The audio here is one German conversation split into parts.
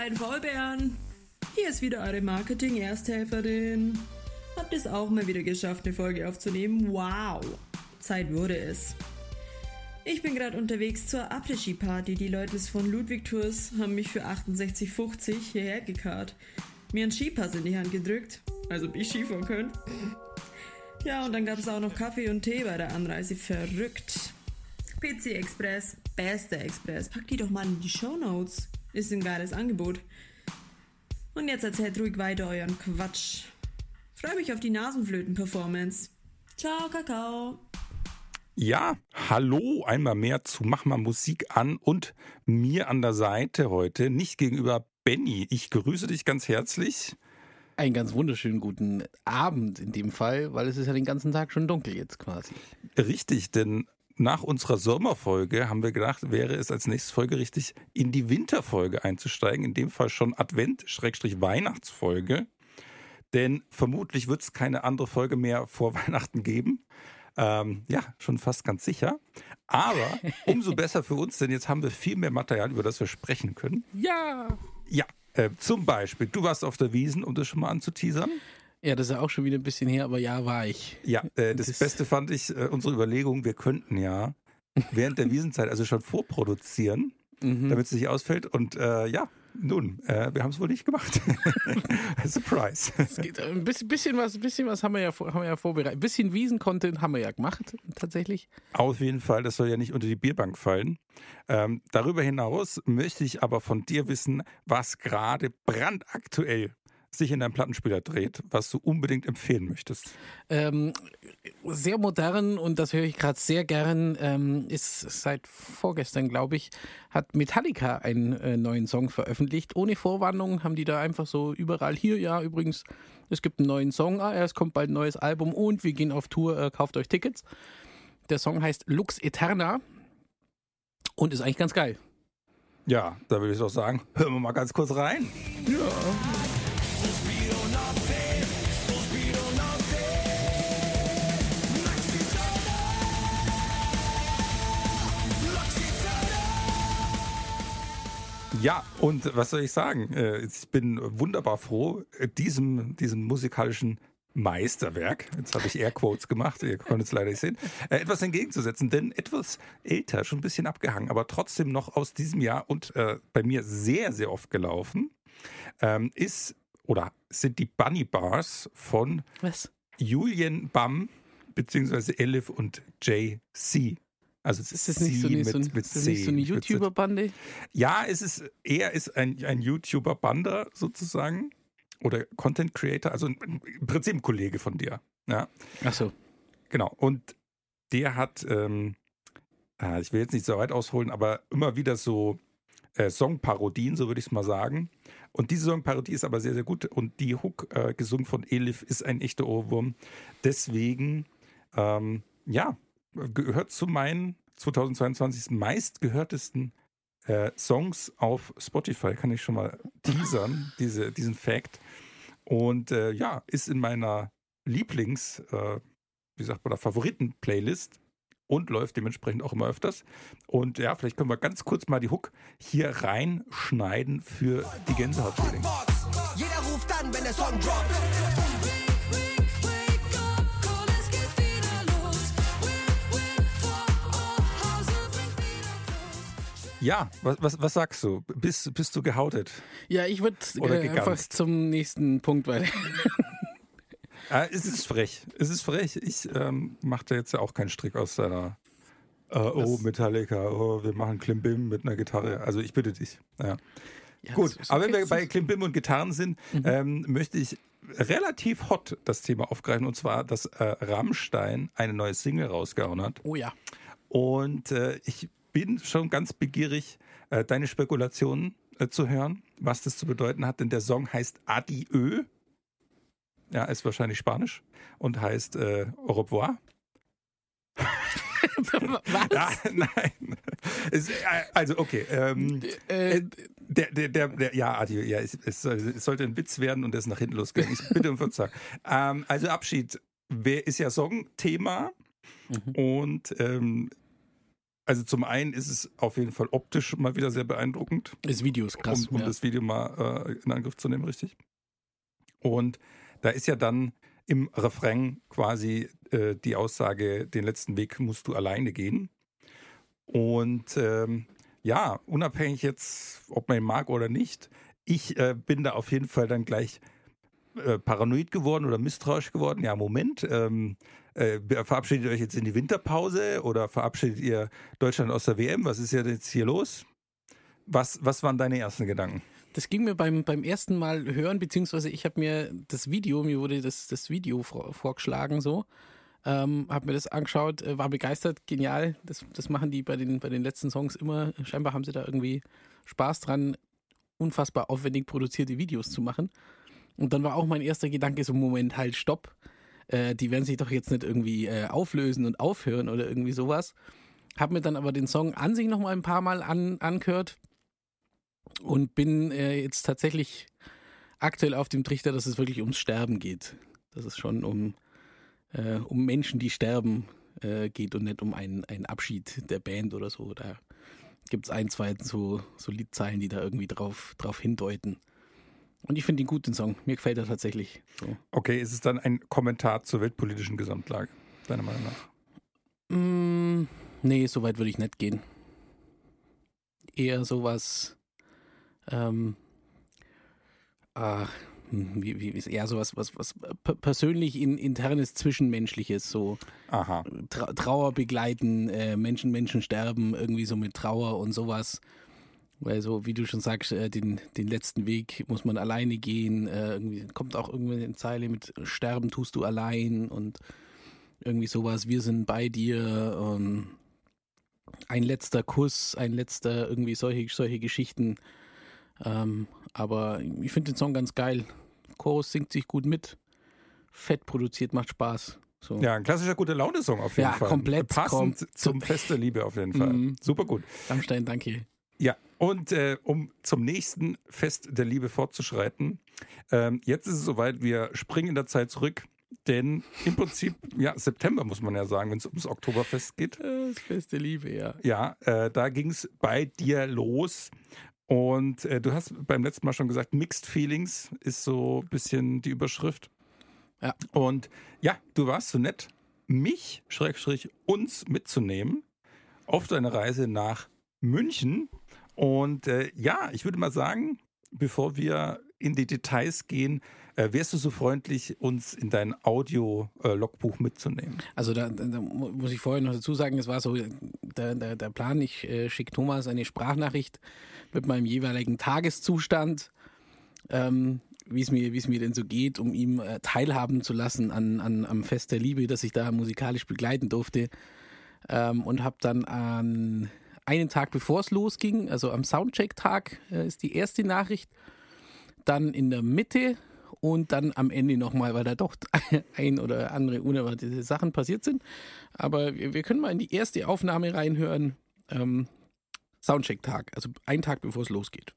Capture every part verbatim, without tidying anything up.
beiden Faulbären. Hier ist wieder eure Marketing-Ersthelferin. Habt es auch mal wieder geschafft, eine Folge aufzunehmen? Wow! Zeit wurde es. Ich bin gerade unterwegs zur Après-Ski-Party. Die Leute von Ludwig Tours haben mich für achtundsechzig fünfzig hierher gekarrt. Mir einen Skipass in die Hand gedrückt, also ob ich Skifahren könnte. Ja, und dann gab es auch noch Kaffee und Tee bei der Anreise. Verrückt. P C Express, bester Express. Pack die doch mal in die Shownotes. Ist ein geiles Angebot. Und jetzt erzählt ruhig weiter euren Quatsch. Freue mich auf die Nasenflöten-Performance. Ciao, Kakao. Ja, hallo, einmal mehr zu Mach mal Musik an und mir an der Seite heute, nicht gegenüber Benny. Ich grüße dich ganz herzlich. Einen ganz wunderschönen guten Abend in dem Fall, weil es ist ja den ganzen Tag schon dunkel jetzt quasi. Richtig, denn nach unserer Sommerfolge haben wir gedacht, wäre es als nächstes Folge richtig, in die Winterfolge einzusteigen. In dem Fall schon Advent-Weihnachtsfolge. Denn vermutlich wird es keine andere Folge mehr vor Weihnachten geben. Ähm, ja, schon fast ganz sicher. Aber umso besser für uns, denn jetzt haben wir viel mehr Material, über das wir sprechen können. Ja! Ja, äh, zum Beispiel, du warst auf der Wiesn, um das schon mal anzuteasern. Ja, das ist ja auch schon wieder ein bisschen her, aber ja, war ich. Ja, äh, das, das Beste fand ich, äh, unsere Überlegung, wir könnten ja während der Wiesenzeit also schon vorproduzieren, mhm. damit es nicht ausfällt. Und äh, ja, nun, äh, wir haben es wohl nicht gemacht. Surprise. Es geht ein bisschen, bisschen was, bisschen was haben wir ja, haben wir ja vorbereitet. Ein bisschen Wiesen-Content haben wir ja gemacht, tatsächlich. Auf jeden Fall, das soll ja nicht unter die Bierbank fallen. Ähm, darüber hinaus möchte ich aber von dir wissen, was gerade brandaktuell sich in deinem Plattenspieler dreht, was du unbedingt empfehlen möchtest. Ähm, sehr modern und das höre ich gerade sehr gern, ähm, ist seit vorgestern, glaube ich, hat Metallica einen äh, neuen Song veröffentlicht. Ohne Vorwarnung haben die da einfach so überall hier, ja übrigens, es gibt einen neuen Song, ah, es kommt bald ein neues Album und wir gehen auf Tour, äh, kauft euch Tickets. Der Song heißt Lux Eterna und ist eigentlich ganz geil. Ja, da würde ich auch sagen, hören wir mal ganz kurz rein. Ja. Ja, und was soll ich sagen? Ich bin wunderbar froh, diesem, diesem musikalischen Meisterwerk, jetzt habe ich Airquotes gemacht, ihr könnt es leider nicht sehen, etwas entgegenzusetzen, denn etwas älter, schon ein bisschen abgehangen, aber trotzdem noch aus diesem Jahr und äh, bei mir sehr, sehr oft gelaufen, ähm, ist oder sind die Bunny Bars von Was? Julian Bam beziehungsweise Elif und J C. Also ist das nicht so eine, so, mit, mit ist das nicht so eine YouTuber-Bande? Ja, es ist, er ist ein, ein YouTuber-Bander sozusagen oder Content-Creator, also im Prinzip ein Kollege von dir. Ja. Ach so. Genau, und der hat, ähm, ich will jetzt nicht so weit ausholen, aber immer wieder so äh, Songparodien, so würde ich es mal sagen. Und diese Songparodie ist aber sehr, sehr gut und die Hook, äh, gesungen von Elif, ist ein echter Ohrwurm. Deswegen, ähm, ja, gehört zu meinen zweitausendzweiundzwanzig meistgehörtesten äh, Songs auf Spotify, kann ich schon mal teasern, diese, diesen Fact. Und äh, ja, ist in meiner Lieblings, äh, wie sagt man da, Favoriten-Playlist und läuft dementsprechend auch immer öfters. Und ja, vielleicht können wir ganz kurz mal die Hook hier reinschneiden für die Gänsehaut-Feeling. Jeder ruft an, wenn der Song droppt. Ja, was, was, was sagst du? Bist, bist du gehautet? Ja, ich würde äh, einfach zum nächsten Punkt weiter. Ah, es ist frech. Es ist frech. Ich ähm, mache da jetzt ja auch keinen Strick aus deiner äh, oh, Metallica, oh, wir machen Klimbim mit einer Gitarre. Also ich bitte dich. Ja. Ja, gut, aber okay, wenn wir bei Klimbim und Gitarren sind, mhm. ähm, möchte ich relativ hot das Thema aufgreifen. Und zwar, dass äh, Rammstein eine neue Single rausgehauen hat. Oh ja. Und äh, ich bin schon ganz begierig, äh, deine Spekulationen äh, zu hören, was das zu bedeuten hat, denn der Song heißt Adieu. Ja, ist wahrscheinlich Spanisch und heißt äh, Au revoir. Was? Ja, nein. Es, äh, also, okay. Ähm, äh, der, der, der, der, ja, Adieu, ja, es, es, es sollte ein Witz werden und es ist nach hinten losgehen. Ich bitte um Verzeihung. ähm, also, Abschied wer, ist ja Songthema mhm. und ähm, Also zum einen ist es auf jeden Fall optisch mal wieder sehr beeindruckend. Das Video ist krass. Um, um ja. das Video mal äh, in Angriff zu nehmen, richtig. Und da ist ja dann im Refrain quasi äh, die Aussage, den letzten Weg musst du alleine gehen. Und ähm, ja, unabhängig jetzt, ob man ihn mag oder nicht, ich äh, bin da auf jeden Fall dann gleich äh, paranoid geworden oder misstrauisch geworden. Ja, Moment, ähm, äh, verabschiedet ihr euch jetzt in die Winterpause oder verabschiedet ihr Deutschland aus der W M? Was ist ja jetzt hier los? Was, was waren deine ersten Gedanken? Das ging mir beim, beim ersten Mal hören, beziehungsweise ich habe mir das Video, mir wurde das, das Video vor, vorgeschlagen so, ähm, habe mir das angeschaut, äh, war begeistert, genial, das, das machen die bei den, bei den letzten Songs immer, scheinbar haben sie da irgendwie Spaß dran, unfassbar aufwendig produzierte Videos zu machen. Und dann war auch mein erster Gedanke so, Moment, halt, stopp, äh, die werden sich doch jetzt nicht irgendwie äh, auflösen und aufhören oder irgendwie sowas. Habe mir dann aber den Song an sich nochmal ein paar Mal an, angehört. Und bin äh, jetzt tatsächlich aktuell auf dem Trichter, dass es wirklich ums Sterben geht. Dass es schon um, äh, um Menschen, die sterben, äh, geht und nicht um einen, einen Abschied der Band oder so. Da gibt es ein, zwei so, so Liedzeilen, die da irgendwie drauf, drauf hindeuten. Und ich finde ihn gut, den Song. Mir gefällt er tatsächlich. So. Okay, ist es dann ein Kommentar zur weltpolitischen Gesamtlage, deiner Meinung nach? Mm, nee, so weit würde ich nicht gehen. Eher sowas... Ähm, äh, wie, wie ist eher sowas, was, was persönlich in, internes, zwischenmenschliches, so Aha. Tra- Trauer begleiten, äh, Menschen, Menschen sterben, irgendwie so mit Trauer und sowas. Weil so, wie du schon sagst, äh, den, den letzten Weg muss man alleine gehen. Äh, irgendwie kommt auch irgendwie eine Zeile mit Sterben tust du allein und irgendwie sowas, wir sind bei dir. Ähm, ein letzter Kuss, ein letzter, irgendwie solche, solche Geschichten. Ähm, aber ich finde den Song ganz geil. Chorus singt sich gut mit. Fett produziert, macht Spaß. So. Ja, ein klassischer gute Laune-Song auf jeden ja, Fall. Komplett, Passend kom- zum Fest der Liebe auf jeden Fall. Mhm. Super gut. Rammstein, danke. Ja, und äh, um zum nächsten Fest der Liebe fortzuschreiten, ähm, jetzt ist es soweit, wir springen in der Zeit zurück, denn im Prinzip, ja, September muss man ja sagen, wenn es ums Oktoberfest geht. Das Fest der Liebe, ja. Ja, äh, da ging es bei dir los. Und äh, du hast beim letzten Mal schon gesagt, Mixed Feelings ist so ein bisschen die Überschrift. Ja. Und ja, du warst so nett, mich, Schrägstrich, uns mitzunehmen auf deine Reise nach München. Und äh, ja, ich würde mal sagen, bevor wir in die Details gehen, äh, wärst du so freundlich, uns in dein Audio-Logbuch äh, mitzunehmen? Also da, da, da muss ich vorher noch dazu sagen, es war so der, der, der Plan, ich äh, schicke Thomas eine Sprachnachricht mit meinem jeweiligen Tageszustand, ähm, wie es mir, wie es mir denn so geht, um ihm äh, teilhaben zu lassen an, an, am Fest der Liebe, dass ich da musikalisch begleiten durfte. Ähm, und habe dann an einen Tag bevor es losging, also am Soundcheck-Tag äh, ist die erste Nachricht, dann in der Mitte und dann am Ende nochmal, weil da doch ein oder andere unerwartete Sachen passiert sind. Aber wir, wir können mal in die erste Aufnahme reinhören. Ähm, Soundcheck-Tag, also einen Tag bevor es losgeht.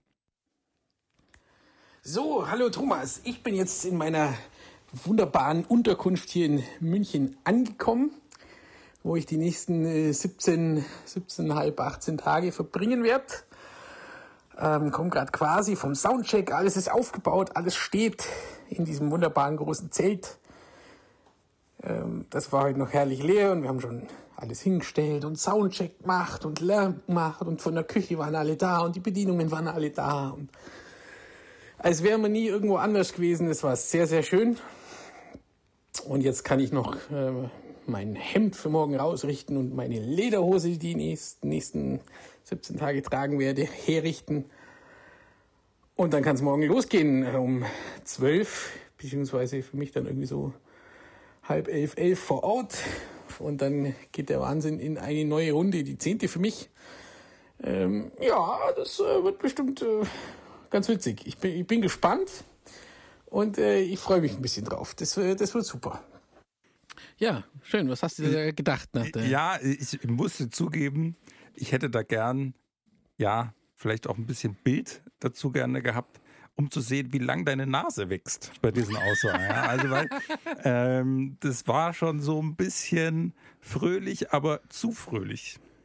So, hallo Thomas. Ich bin jetzt in meiner wunderbaren Unterkunft hier in München angekommen, wo ich die nächsten äh, siebzehn, siebzehn, achtzehn Tage verbringen werde. Ähm, komme gerade quasi vom Soundcheck, alles ist aufgebaut, alles steht in diesem wunderbaren großen Zelt. Ähm, das war heute noch herrlich leer und wir haben schon alles hingestellt und Soundcheck gemacht und Lärm gemacht und von der Küche waren alle da und die Bedienungen waren alle da. Und als wären wir nie irgendwo anders gewesen, das war sehr, sehr schön. Und jetzt kann ich noch äh, mein Hemd für morgen rausrichten und meine Lederhose, die die nächsten, nächsten siebzehn Tage tragen werde, herrichten. Und dann kann es morgen losgehen um zwölf, beziehungsweise für mich dann irgendwie so halb elf, elf vor Ort. Und dann geht der Wahnsinn in eine neue Runde, die zehnte für mich. Ähm, ja, das äh, wird bestimmt äh, ganz witzig. Ich bin, ich bin gespannt und äh, ich freue mich ein bisschen drauf. Das, äh, das wird super. Ja, schön. Was hast du dir gedacht? Nach der ja, ich musste zugeben, ich hätte da gern, ja, vielleicht auch ein bisschen Bild dazu gerne gehabt, um zu sehen, wie lang deine Nase wächst bei diesen Aussagen. Ja, also weil ähm, das war schon so ein bisschen fröhlich, aber zu fröhlich.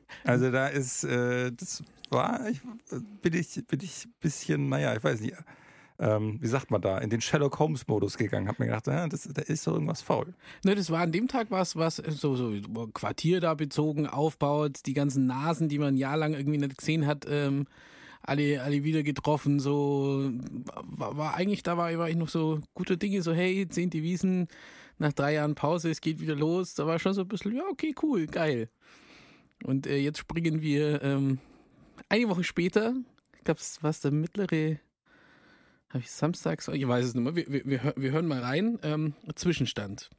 Also da ist, äh, das war, ich, bin ich, bin ich ein bisschen, naja, ich weiß nicht, ähm, wie sagt man da, in den Sherlock Holmes-Modus gegangen. Hab mir gedacht, ja, das, da ist doch irgendwas faul. Ne, das war an dem Tag was, was so, so Quartier da bezogen, aufbaut, die ganzen Nasen, die man ein Jahr lang irgendwie nicht gesehen hat, ähm, alle, alle wieder getroffen, so, war, war eigentlich, da war, war ich noch so gute Dinge, so, hey, zehnte Wiesn, nach drei Jahren Pause, es geht wieder los, da war schon so ein bisschen, ja, okay, cool, geil. Und äh, jetzt springen wir ähm, eine Woche später, ich glaube, was der mittlere, habe ich samstags, ich weiß es nicht mehr, wir, wir, wir hören mal rein, ähm, Zwischenstand.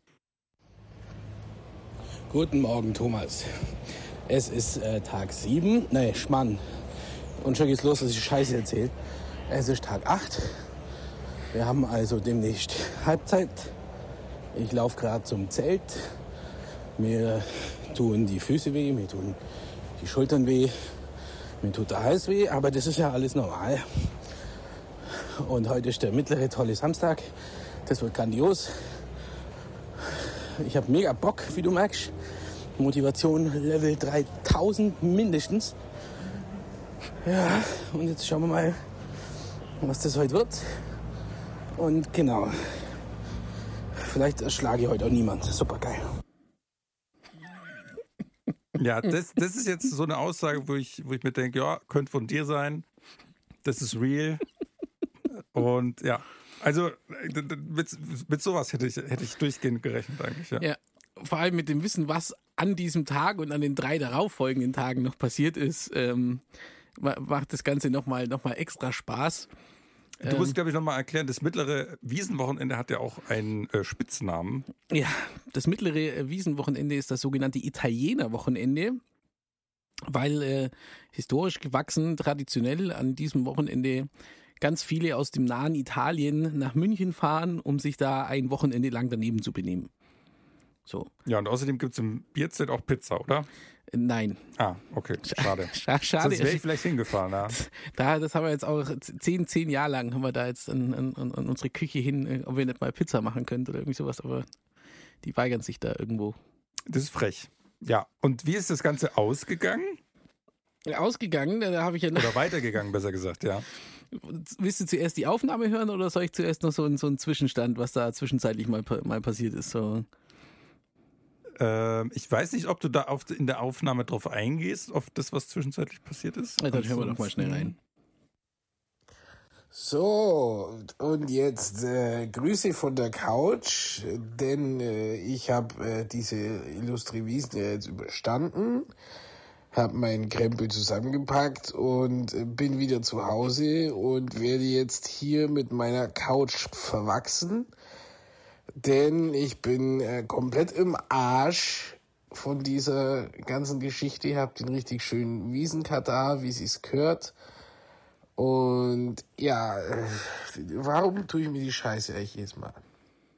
Guten Morgen, Thomas. Es ist äh, Tag sieben, nee, Schmann. Und schon geht's los, dass ich Scheiße erzähle. Es ist Tag acht. Wir haben also demnächst Halbzeit. Ich laufe gerade zum Zelt. Mir tun die Füße weh, mir tun die Schultern weh, mir tut der Hals weh, aber das ist ja alles normal. Und heute ist der mittlere tolle Samstag. Das wird grandios. Ich habe mega Bock, wie du merkst. Motivation Level dreitausend mindestens. Ja, und jetzt schauen wir mal, was das heute wird. Und genau, vielleicht erschlage ich heute auch niemand. Super geil. Ja, das, das ist jetzt so eine Aussage, wo ich, wo ich mir denke, ja, könnte von dir sein. Das ist real. Und ja, also mit, mit sowas hätte ich, hätte ich durchgehend gerechnet eigentlich. Ja. Ja, vor allem mit dem Wissen, was an diesem Tag und an den drei darauffolgenden Tagen noch passiert ist, ähm, macht das Ganze nochmal noch mal extra Spaß. Du musst, glaube ich, nochmal erklären, das mittlere Wiesenwochenende hat ja auch einen äh, Spitznamen. Ja, das mittlere Wiesenwochenende ist das sogenannte Italienerwochenende, weil äh, historisch gewachsen, traditionell an diesem Wochenende ganz viele aus dem nahen Italien nach München fahren, um sich da ein Wochenende lang daneben zu benehmen. So. Ja, und außerdem gibt es im Bierzelt auch Pizza, oder? Nein. Ah, okay, schade. Schade. Sonst wäre ich vielleicht hingefahren, ja. Da, das haben wir jetzt auch zehn, zehn Jahre lang haben wir da jetzt an, an, an unsere Küche hin, ob wir nicht mal Pizza machen können oder irgendwie sowas, aber die weigern sich da irgendwo. Das ist frech. Ja, und wie ist das Ganze ausgegangen? Ausgegangen, da habe ich ja noch... Oder weitergegangen, besser gesagt, ja. Willst du zuerst die Aufnahme hören oder soll ich zuerst noch so, ein, so einen Zwischenstand, was da zwischenzeitlich mal, mal passiert ist? So. Ähm, ich weiß nicht, ob du da auf, in der Aufnahme drauf eingehst, auf das, was zwischenzeitlich passiert ist. Ja, dann hören wir doch mal schnell rein. So, und jetzt äh, Grüße von der Couch, denn äh, ich habe äh, diese illustre Wiesn ja jetzt überstanden, habe meinen Krempel zusammengepackt und äh, bin wieder zu Hause und werde jetzt hier mit meiner Couch verwachsen, denn ich bin äh, komplett im Arsch von dieser ganzen Geschichte. Ihr habt den richtig schönen Wiesenkatar, wie sich's gehört. Und ja, äh, warum tue ich mir die Scheiße eigentlich jedes Mal an?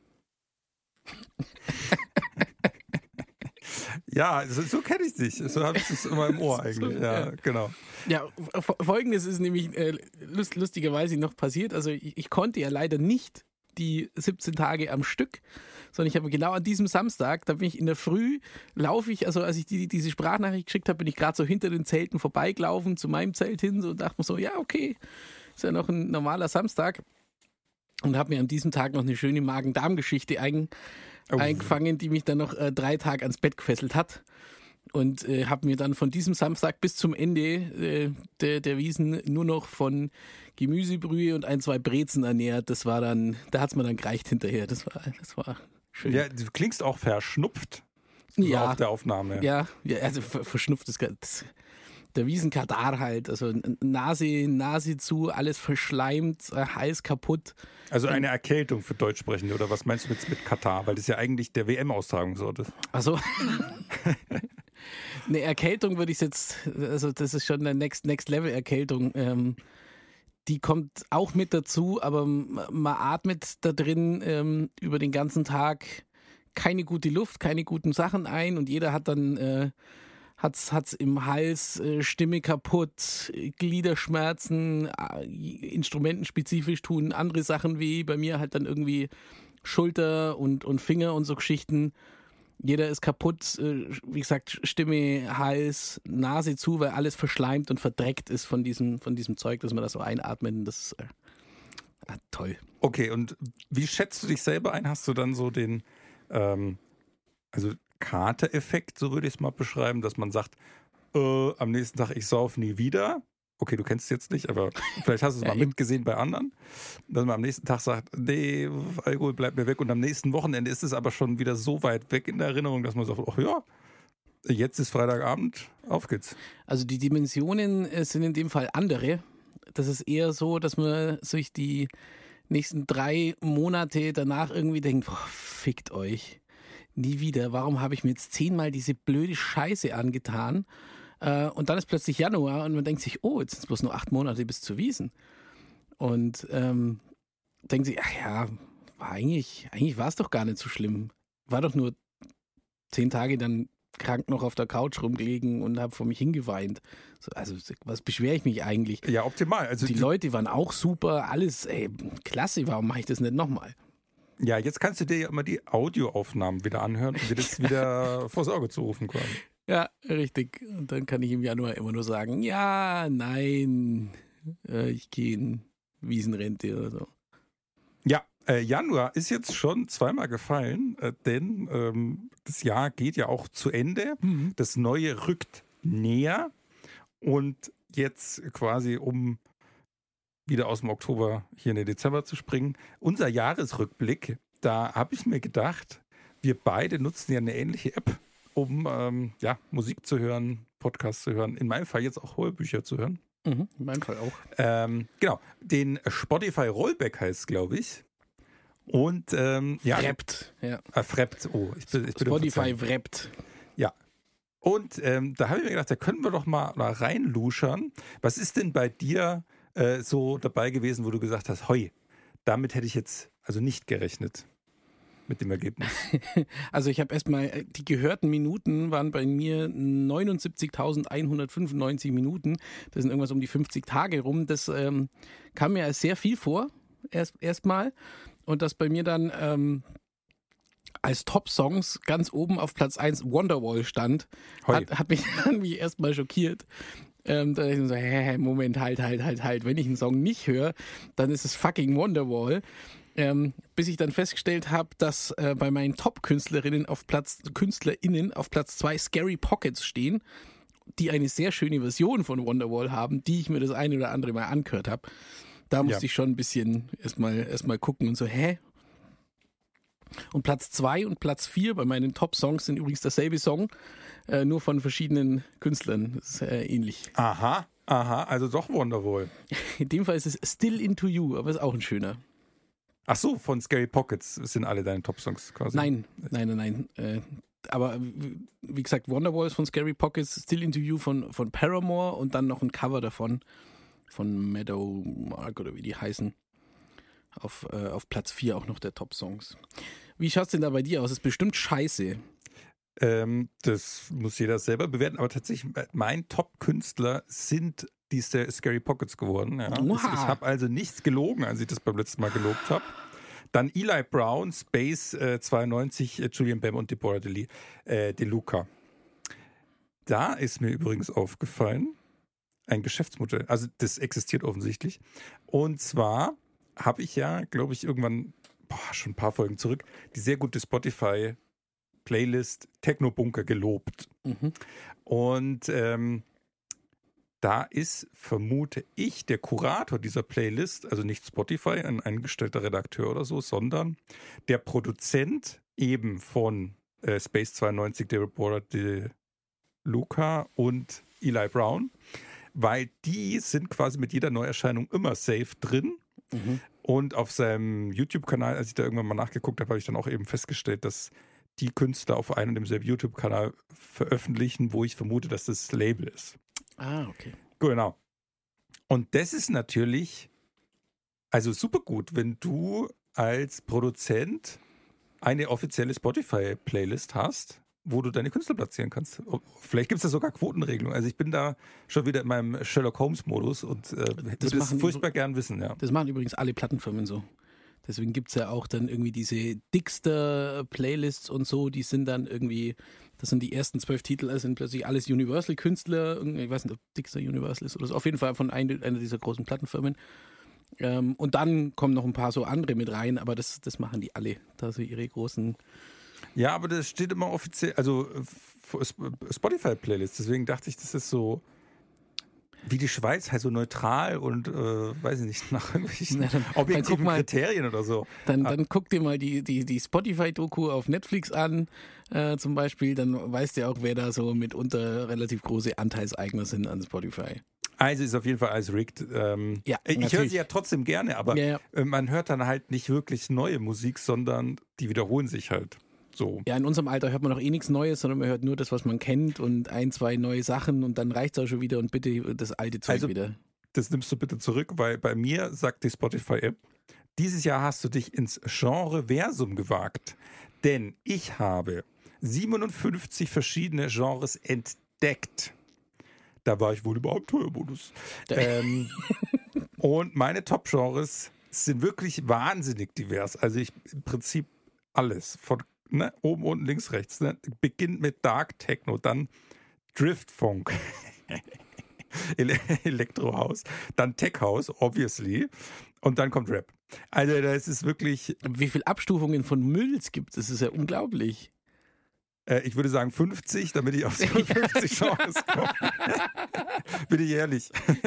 Ja, so, so kenne ich dich. So habe ich es immer im Ohr eigentlich. Ja, genau. Ja, Folgendes ist nämlich äh, lust, lustigerweise noch passiert. Also ich, ich konnte ja leider nicht die siebzehn Tage am Stück, sondern ich habe genau an diesem Samstag, da bin ich in der Früh, laufe ich, also als ich die, diese Sprachnachricht geschickt habe, bin ich gerade so hinter den Zelten vorbeigelaufen, zu meinem Zelt hin, so und dachte mir so, ja okay, ist ja noch ein normaler Samstag und habe mir an diesem Tag noch eine schöne Magen-Darm-Geschichte ein, oh. eingefangen, die mich dann noch äh, drei Tage ans Bett gefesselt hat. Und äh, habe mir dann von diesem Samstag bis zum Ende äh, der, der Wiesn nur noch von Gemüsebrühe und ein, zwei Brezen ernährt. Das war dann, da hat es mir dann gereicht hinterher. Das war, das war schön. Ja, du klingst auch verschnupft. So ja. Auf der Aufnahme. Ja, ja, also verschnupft ist das, der Wiesenkatar halt. Also Nase, Nase zu, alles verschleimt, Hals kaputt. Also eine Erkältung für Deutschsprechende, oder was meinst du mit, mit Katar? Weil das ja eigentlich der W M-Austragungsort ist. Ach so. Eine Erkältung würde ich jetzt, also das ist schon eine Next, Next Level Erkältung. Ähm, die kommt auch mit dazu, aber man atmet da drin ähm, über den ganzen Tag keine gute Luft, keine guten Sachen ein und jeder hat dann äh, hat's, hat's im Hals, äh, Stimme kaputt, Gliederschmerzen, äh, instrumentenspezifisch tun andere Sachen weh. Bei mir halt dann irgendwie Schulter und, und Finger und so Geschichten. Jeder ist kaputt, äh, wie gesagt, Stimme, Hals, Nase zu, weil alles verschleimt und verdreckt ist von diesem, von diesem Zeug, das man da so einatmet. Und das ist äh, ah, toll. Okay, und wie schätzt du dich selber ein? Hast du dann so den, ähm, also Kater-Effekt, so würde ich es mal beschreiben, dass man sagt, äh, am nächsten Tag, ich sauf nie wieder. Okay, du kennst es jetzt nicht, aber vielleicht hast du es Ja, mal mitgesehen bei anderen. Dass man am nächsten Tag sagt, nee, Alkohol bleibt mir weg. Und am nächsten Wochenende ist es aber schon wieder so weit weg in der Erinnerung, dass man sagt, ach ja, jetzt ist Freitagabend, auf geht's. Also die Dimensionen äh, sind in dem Fall andere. Das ist eher so, dass man sich die nächsten drei Monate danach irgendwie denkt, boah, fickt euch. Nie wieder. Warum habe ich mir jetzt zehnmal diese blöde Scheiße angetan? Äh, und dann ist plötzlich Januar und man denkt sich, oh, jetzt sind es bloß nur acht Monate bis zur Wiesn. Und ähm, denkt sich, ach ja, war eigentlich, eigentlich war es doch gar nicht so schlimm. War doch nur zehn Tage dann krank noch auf der Couch rumgelegen und habe vor mich hingeweint. So, also was beschwere ich mich eigentlich? Ja, optimal. Also Die du, Leute waren auch super, alles ey, klasse, warum mache ich das nicht nochmal? ja, jetzt kannst du dir ja immer die Audioaufnahmen wieder anhören und dir das wieder vors Auge zu rufen quasi. Ja, richtig. Und dann kann ich im Januar immer nur sagen, ja, nein, äh, ich gehe in Wiesenrente oder so. Ja, äh, Januar ist jetzt schon zweimal gefallen, äh, denn ähm, das Jahr geht ja auch zu Ende. Mhm. Das Neue rückt näher und jetzt quasi, um wieder aus dem Oktober hier in den Dezember zu springen, unser Jahresrückblick, da habe ich mir gedacht, wir beide nutzen ja eine ähnliche App, um ähm, ja, Musik zu hören, Podcasts zu hören, in meinem Fall jetzt auch Hörbücher zu hören. Mhm, in meinem Fall auch. Ähm, genau, den Spotify Rollback heißt es, glaube ich. Und ähm, ja, Wrapped, ja. äh, Frappt, oh, ich bin, ich bin Spotify Wrapped. Ja. Und ähm, da habe ich mir gedacht, da können wir doch mal, mal reinluschern. Was ist denn bei dir äh, so dabei gewesen, wo du gesagt hast, hoi, damit hätte ich jetzt also nicht gerechnet mit dem Ergebnis? Also ich habe erstmal, die gehörten Minuten waren bei mir neunundsiebzigtausendeinhundertfünfundneunzig Minuten. Das sind irgendwas um die fünfzig Tage rum. Das ähm, kam mir als sehr viel vor, erst erstmal. Und das bei mir dann ähm, als Top-Songs ganz oben auf Platz eins Wonderwall stand, hat, hat mich dann wie erstmal schockiert. Ähm, da dachte ich so, hä, Moment, halt, halt, halt, halt. Wenn ich einen Song nicht höre, dann ist es fucking Wonderwall. Ähm, bis ich dann festgestellt habe, dass äh, bei meinen Top-Künstlerinnen auf Platz, KünstlerInnen auf Platz zwei Scary Pockets stehen, die eine sehr schöne Version von Wonderwall haben, die ich mir das eine oder andere Mal angehört habe. Da musste Ja. ich schon ein bisschen erstmal erstmal gucken und so, hä? Und Platz zwei und Platz vier bei meinen Top-Songs sind übrigens derselbe Song, äh, nur von verschiedenen Künstlern. Das ist äh, ähnlich. Aha, aha, also doch Wonderwall. In dem Fall ist es Still Into You, aber ist auch ein schöner. Ach so, von Scary Pockets sind alle deine Top-Songs quasi. Nein, nein, nein, nein. Äh, aber wie wie gesagt, Wonderwall ist von Scary Pockets, Still Into You von, von Paramore und dann noch ein Cover davon von Meadow Mark oder wie die heißen. Auf, äh, auf Platz vier auch noch der Top-Songs. Wie schaut es denn da bei dir aus? Das ist bestimmt scheiße. Ähm, das muss jeder selber bewerten, aber tatsächlich, mein Top-Künstler sind die Scary Pockets geworden. Ja. Oha. Ich habe also nichts gelogen, als ich das beim letzten Mal gelobt habe. Dann Eli Brown, Space äh, zweiundneunzig, äh, Julian Bam und Deborah De, äh, De Luca. Da ist mir übrigens aufgefallen, ein Geschäftsmodell, also das existiert offensichtlich. Und zwar habe ich ja, glaube ich, irgendwann, boah, schon ein paar Folgen zurück, die sehr gute Spotify-Playlist Techno-Bunker gelobt. Mhm. Und ähm, da ist, vermute ich, der Kurator dieser Playlist, also nicht Spotify, ein eingestellter Redakteur oder so, sondern der Produzent eben von äh, Space zweiundneunzig, Deborah De Luca und Eli Brown, weil die sind quasi mit jeder Neuerscheinung immer safe drin. Mhm. Und auf seinem YouTube-Kanal, als ich da irgendwann mal nachgeguckt habe, habe ich dann auch eben festgestellt, dass die Künstler auf einem und demselben YouTube-Kanal veröffentlichen, wo ich vermute, dass das Label ist. Ah, okay. Genau. Und das ist natürlich also super gut, wenn du als Produzent eine offizielle Spotify-Playlist hast, wo du deine Künstler platzieren kannst. Vielleicht gibt es da sogar Quotenregelungen. Also ich bin da schon wieder in meinem Sherlock Holmes-Modus und äh, würde es furchtbar gern wissen. Ja. Das machen übrigens alle Plattenfirmen so. Deswegen gibt es ja auch dann irgendwie diese Dixter-Playlists und so, die sind dann irgendwie, das sind die ersten zwölf Titel, das sind plötzlich alles Universal-Künstler, ich weiß nicht, ob Dixter Universal ist oder so, auf jeden Fall von einer, einer dieser großen Plattenfirmen. Ähm, und dann kommen noch ein paar so andere mit rein, aber das, das machen die alle, da so ihre großen... Ja, aber das steht immer offiziell, also Spotify-Playlist, deswegen dachte ich, das ist so wie die Schweiz, halt so neutral und äh, weiß ich nicht, nach irgendwelchen Na, dann, objektiven dann mal, Kriterien oder so. Dann, dann guck dir mal die, die, die Spotify-Doku auf Netflix an, äh, zum Beispiel, dann weißt du ja auch, wer da so mitunter relativ große Anteilseigner sind an Spotify. Also ist auf jeden Fall alles rigged. Ähm, ja, ich höre sie ja trotzdem gerne, aber ja, ja. man hört dann halt nicht wirklich neue Musik, sondern die wiederholen sich halt. So. Ja, in unserem Alter hört man auch eh nichts Neues, sondern man hört nur das, was man kennt und ein, zwei neue Sachen und dann reicht es auch schon wieder und bitte das alte Zeug also, wieder. Das nimmst du bitte zurück, weil bei mir sagt die Spotify-App, dieses Jahr hast du dich ins Genre-Versum gewagt, denn ich habe siebenundfünfzig verschiedene Genres entdeckt. Da war ich wohl im Abenteuermodus. ähm, und meine Top-Genres sind wirklich wahnsinnig divers. Also ich im Prinzip alles von Ne, oben, unten, links, rechts. Ne? Beginnt mit Dark Techno, dann Driftfunk, Ele- Elektrohaus, dann Tech House, obviously, und dann kommt Rap. Also das ist wirklich... Wie viele Abstufungen von Mülls gibt es? Das ist ja unglaublich. Äh, ich würde sagen fünfzig, damit ich auf fünfzig Genres komme. Bin ich ehrlich.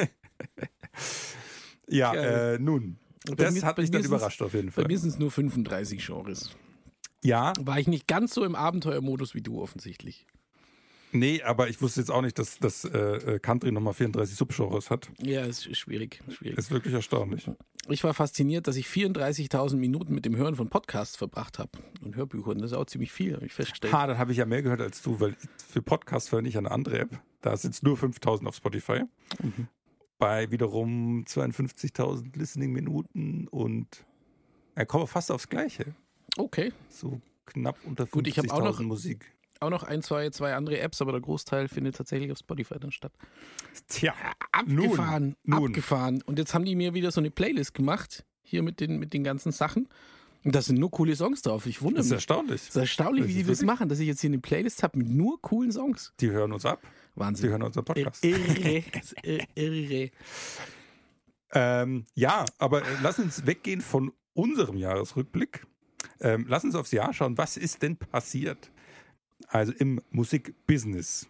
Ja, äh, nun, bei das mir, hat mich dann überrascht auf jeden Fall. Bei mir sind es nur fünfunddreißig Genres. Ja. War ich nicht ganz so im Abenteuermodus wie du offensichtlich. Nee, aber ich wusste jetzt auch nicht, dass das äh, Country nochmal vierunddreißig Subgenres hat. Ja, ist schwierig, schwierig. Ist wirklich erstaunlich. Ich war fasziniert, dass ich vierunddreißigtausend Minuten mit dem Hören von Podcasts verbracht habe und Hörbüchern. Das ist auch ziemlich viel, habe ich festgestellt. Ha, dann habe ich ja mehr gehört als du, weil für Podcasts höre ich eine andere App. Da sind es nur fünftausend auf Spotify. Mhm. Bei wiederum zweiundfünfzigtausend Listening-Minuten und er äh, komme fast aufs Gleiche. Okay. So knapp unter Gut, ich habe auch noch Musik. Auch noch ein, zwei, zwei andere Apps, aber der Großteil findet tatsächlich auf Spotify dann statt. Tja, abgefahren, nun, nun. abgefahren. Und jetzt haben die mir wieder so eine Playlist gemacht, hier mit den, mit den ganzen Sachen. Und da sind nur coole Songs drauf. Ich wundere mich. Das ist erstaunlich. Das ist erstaunlich, das wie die das machen, dass ich jetzt hier eine Playlist habe mit nur coolen Songs. Die hören uns ab. Wahnsinn. Die hören unseren Podcast. Irre, irre. ähm, ja, aber äh, lass uns weggehen von unserem Jahresrückblick. Ähm, lass uns aufs Jahr schauen. Was ist denn passiert? Also im Musikbusiness.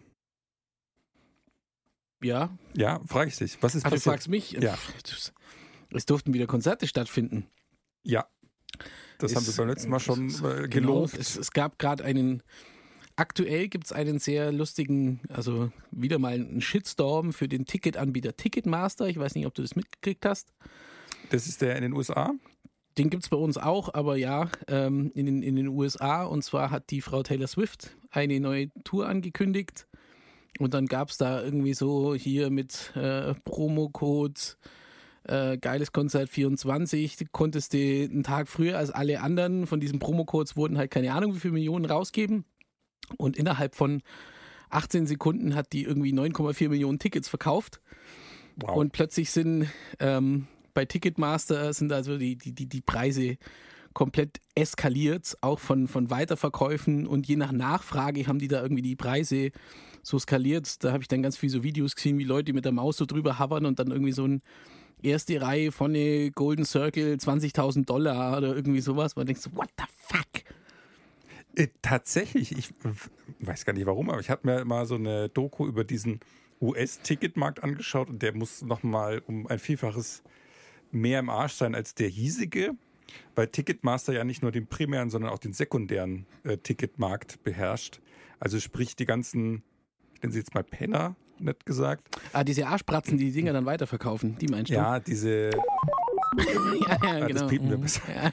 Ja. Ja, frage ich dich. Was ist Ach, passiert? du fragst mich? Ja. Es durften wieder Konzerte stattfinden. Ja. Das es, haben wir beim letzten Mal schon äh, gelobt. Genau, es, es gab gerade einen, aktuell gibt es einen sehr lustigen, also wieder mal einen Shitstorm für den Ticketanbieter Ticketmaster. Ich weiß nicht, ob du das mitgekriegt hast. Das ist der in den U S A? Den gibt es bei uns auch, aber ja, ähm, in, den, in den U S A. Und zwar hat die Frau Taylor Swift eine neue Tour angekündigt. Und dann gab es da irgendwie so hier mit äh, Promo-Codes, äh, geiles Konzert vierundzwanzig, konntest du einen Tag früher als alle anderen von diesen Promo-Codes wurden halt keine Ahnung wie viele Millionen rausgeben. Und innerhalb von achtzehn Sekunden hat die irgendwie neun Komma vier Millionen Tickets verkauft. Wow. Und plötzlich sind... Ähm, bei Ticketmaster sind also die, die, die, die Preise komplett eskaliert, auch von, von Weiterverkäufen und je nach Nachfrage haben die da irgendwie die Preise so skaliert. Da habe ich dann ganz viele so Videos gesehen, wie Leute mit der Maus so drüber hovern und dann irgendwie so eine erste Reihe von eine Golden Circle zwanzigtausend Dollar oder irgendwie sowas. Man denkt so, what the fuck? Äh, tatsächlich, ich weiß gar nicht warum, aber ich habe mir mal so eine Doku über diesen U S-Ticketmarkt angeschaut und der muss nochmal um ein Vielfaches mehr im Arsch sein als der hiesige, weil Ticketmaster ja nicht nur den primären, sondern auch den sekundären äh, Ticketmarkt beherrscht. Also sprich die ganzen, ich nenne sie jetzt mal Penner, nett gesagt. Ah, diese Arschpratzen, die die Dinger dann weiterverkaufen, die meinst du? Ja, diese... ja, ja, ah, genau. Das piepen wir besser. Ja.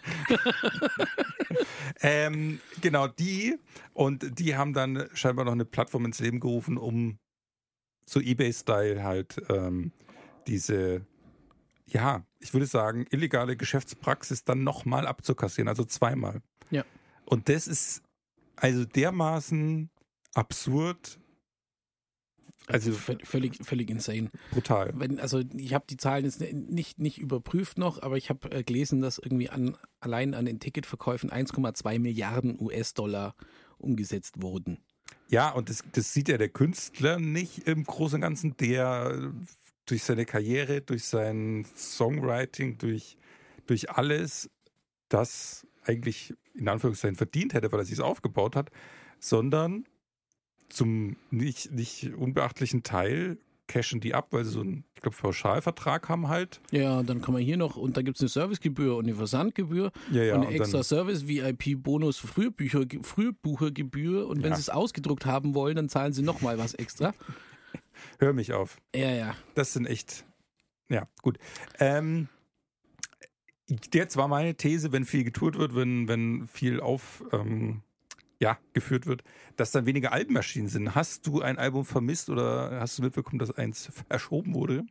ähm, genau, die und die haben dann scheinbar noch eine Plattform ins Leben gerufen, um so eBay-Style halt ähm, diese... ja, ich würde sagen, illegale Geschäftspraxis dann nochmal abzukassieren, also zweimal. Ja. Und das ist also dermaßen absurd, Also völlig, völlig insane. Brutal. Wenn, also ich habe die Zahlen jetzt nicht, nicht überprüft noch, aber ich habe äh, gelesen, dass irgendwie an, allein an den Ticketverkäufen eins Komma zwei Milliarden U S-Dollar umgesetzt wurden. Ja, und das, das sieht ja der Künstler nicht im Großen und Ganzen, der durch seine Karriere, durch sein Songwriting, durch, durch alles das eigentlich in Anführungszeichen verdient hätte, weil er sich es aufgebaut hat, sondern zum nicht, nicht unbeachtlichen Teil cashen die ab, weil sie so einen, ich glaube, Pauschalvertrag haben halt. Ja, und dann kann man hier noch, und da gibt es eine Servicegebühr und eine Versandgebühr ja, ja, und eine und extra dann, Service, V I P-Bonus, Frühbücher, Frühbuchergebühr und wenn Ja. sie es ausgedruckt haben wollen, dann zahlen sie nochmal was extra. Hör mich auf. Ja, ja. Das sind echt, ja, gut. Ähm, jetzt war meine These, wenn viel getourt wird, wenn, wenn viel auf, ähm, ja, geführt wird, dass dann weniger Alben erschienen sind. Hast du ein Album vermisst oder hast du mitbekommen, dass eins verschoben wurde?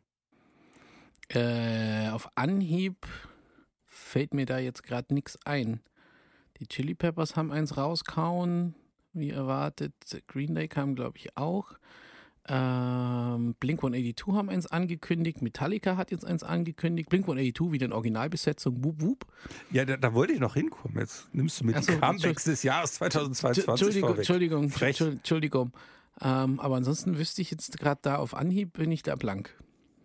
Äh, auf Anhieb fällt mir da jetzt gerade nichts ein. Die Chili Peppers haben eins rauskauen, wie erwartet. Green Day kam, glaube ich, auch. Ähm, Blink hundertzweiundachtzig haben eins angekündigt. Metallica hat jetzt eins angekündigt. Blink hundertzweiundachtzig wieder in Originalbesetzung. Wup, wup. Ja, da, da wollte ich noch hinkommen. Jetzt nimmst du mir die Ach so, Comebacks des Jahres zweitausendzweiundzwanzig Entschuldigung, vorweg. Entschuldigung, Frech. Entschuldigung. Ähm, aber ansonsten wüsste ich jetzt gerade da auf Anhieb, bin ich da blank.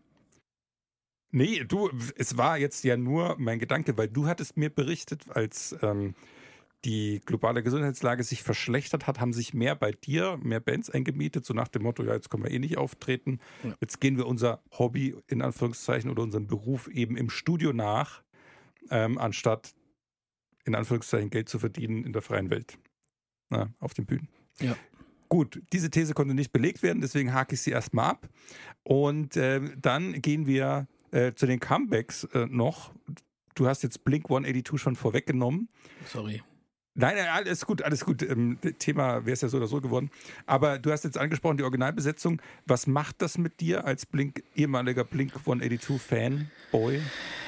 Nee, du, es war jetzt ja nur mein Gedanke, weil du hattest mir berichtet, als ähm, die globale Gesundheitslage sich verschlechtert hat, haben sich mehr bei dir, mehr Bands eingemietet, so nach dem Motto, ja, jetzt können wir eh nicht auftreten. Ja. Jetzt gehen wir unser Hobby, in Anführungszeichen, oder unseren Beruf eben im Studio nach, ähm, anstatt, in Anführungszeichen, Geld zu verdienen in der freien Welt. Na, auf den Bühnen. Ja. Gut, diese These konnte nicht belegt werden, deswegen hake ich sie erstmal ab. Und äh, dann gehen wir äh, zu den Comebacks äh, noch. Du hast jetzt Blink hundertachtzig schon vorweggenommen. Sorry. Nein, nein, alles gut, alles gut. Ähm, Thema wäre es ja so oder so geworden. Aber du hast jetzt angesprochen, die Originalbesetzung. Was macht das mit dir als Blink, ehemaliger Blink hundertachtzig-Fanboy?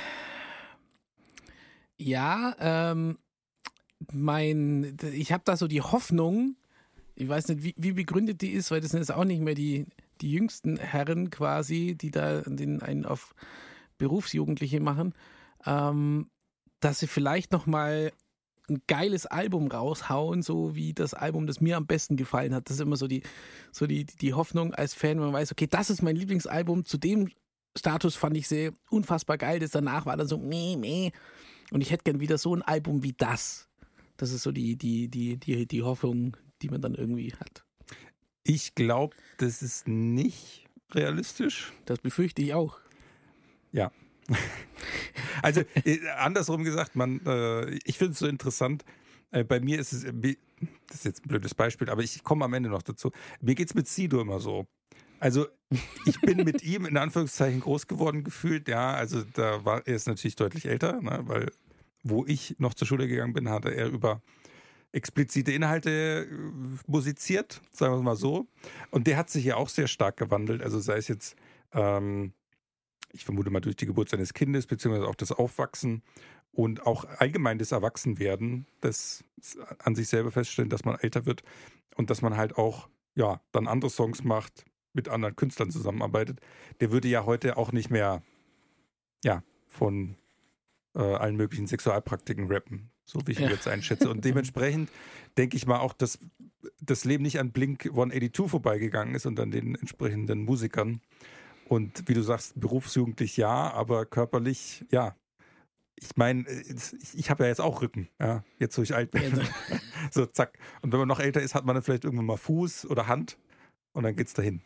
Ja, ähm, mein, ich habe da so die Hoffnung, ich weiß nicht, wie, wie begründet die ist, weil das sind jetzt auch nicht mehr die, die jüngsten Herren quasi, die da den einen auf Berufsjugendliche machen, ähm, dass sie vielleicht nochmal ein geiles Album raushauen, so wie das Album, das mir am besten gefallen hat. Das ist immer so die, so die, die Hoffnung als Fan, wenn man weiß, okay, das ist mein Lieblingsalbum. Zu dem Status fand ich sehr unfassbar geil. Das danach war dann so meh, meh. Und ich hätte gern wieder so ein Album wie das. Das ist so die, die, die, die, die Hoffnung, die man dann irgendwie hat. Ich glaube, das ist nicht realistisch. Das befürchte ich auch. Ja. Also äh, andersrum gesagt, man, äh, ich finde es so interessant. Äh, bei mir ist es, äh, das ist jetzt ein blödes Beispiel, aber ich komme am Ende noch dazu. Mir geht es mit Sido immer so. Also ich bin mit ihm in Anführungszeichen groß geworden gefühlt. Ja, also da war er ist natürlich deutlich älter, ne, weil wo ich noch zur Schule gegangen bin, hatte er über explizite Inhalte äh, musiziert, sagen wir es mal so. Und der hat sich ja auch sehr stark gewandelt. Also sei es jetzt ähm, ich vermute mal durch die Geburt seines Kindes, beziehungsweise auch das Aufwachsen und auch allgemein das Erwachsenwerden, das an sich selber feststellen, dass man älter wird und dass man halt auch, ja, dann andere Songs macht, mit anderen Künstlern zusammenarbeitet. Der würde ja heute auch nicht mehr, ja, von äh, allen möglichen Sexualpraktiken rappen, so wie ich ihn Ja. jetzt einschätze. Und dementsprechend denke ich mal auch, dass das Leben nicht an Blink hundertachtzig vorbeigegangen ist und an den entsprechenden Musikern. Und wie du sagst, berufsjugendlich ja, aber körperlich ja. Ich meine, ich, ich habe ja jetzt auch Rücken, ja, jetzt wo ich alt bin. Ja, so, zack. Und wenn man noch älter ist, hat man dann vielleicht irgendwann mal Fuß oder Hand und dann geht's dahin.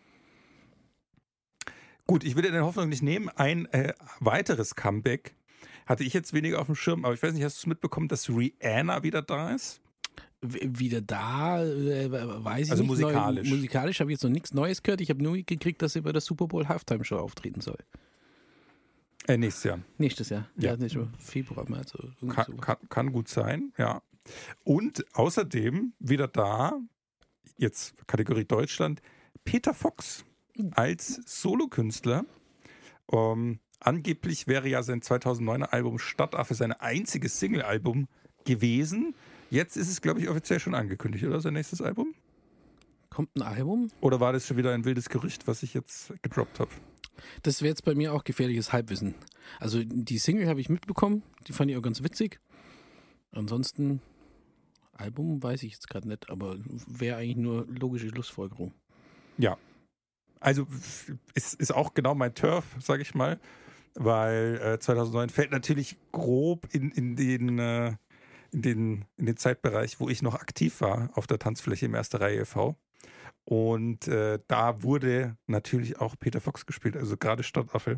Gut, ich will dir deine Hoffnung nicht nehmen. Ein äh, weiteres Comeback hatte ich jetzt weniger auf dem Schirm, aber ich weiß nicht, hast du es mitbekommen, dass Rihanna wieder da ist? Wieder da, äh, weiß ich Also nicht. musikalisch. Neu, musikalisch habe ich jetzt noch nichts Neues gehört. Ich habe nur gekriegt, dass sie bei der Super Bowl Halftime Show auftreten soll. Äh, nächstes Jahr. Nächstes Jahr. Ja. Ja, nicht schon Februar. Also irgendwie Kann, so. kann, kann gut sein, ja. Und außerdem wieder da, jetzt Kategorie Deutschland, Peter Fox als Solokünstler. Ähm, angeblich wäre ja sein zweitausenddeuner Album Stadtaffe sein einziges Single-Album gewesen. Jetzt ist es, glaube ich, offiziell schon angekündigt, oder? Sein nächstes Album? Kommt ein Album? Oder war das schon wieder ein wildes Gerücht, was ich jetzt gedroppt habe? Das wäre jetzt bei mir auch gefährliches Halbwissen. Also die Single habe ich mitbekommen, die fand ich auch ganz witzig. Ansonsten, Album weiß ich jetzt gerade nicht, aber wäre eigentlich nur logische Schlussfolgerung. Ja. Also ist, ist auch genau mein Turf, sage ich mal, weil äh, zweitausendneun fällt natürlich grob in, in, den, äh, in, den, in den Zeitbereich, wo ich noch aktiv war auf der Tanzfläche im Erste Reihe e V. Und äh, da wurde natürlich auch Peter Fox gespielt, also gerade Stadtaffe.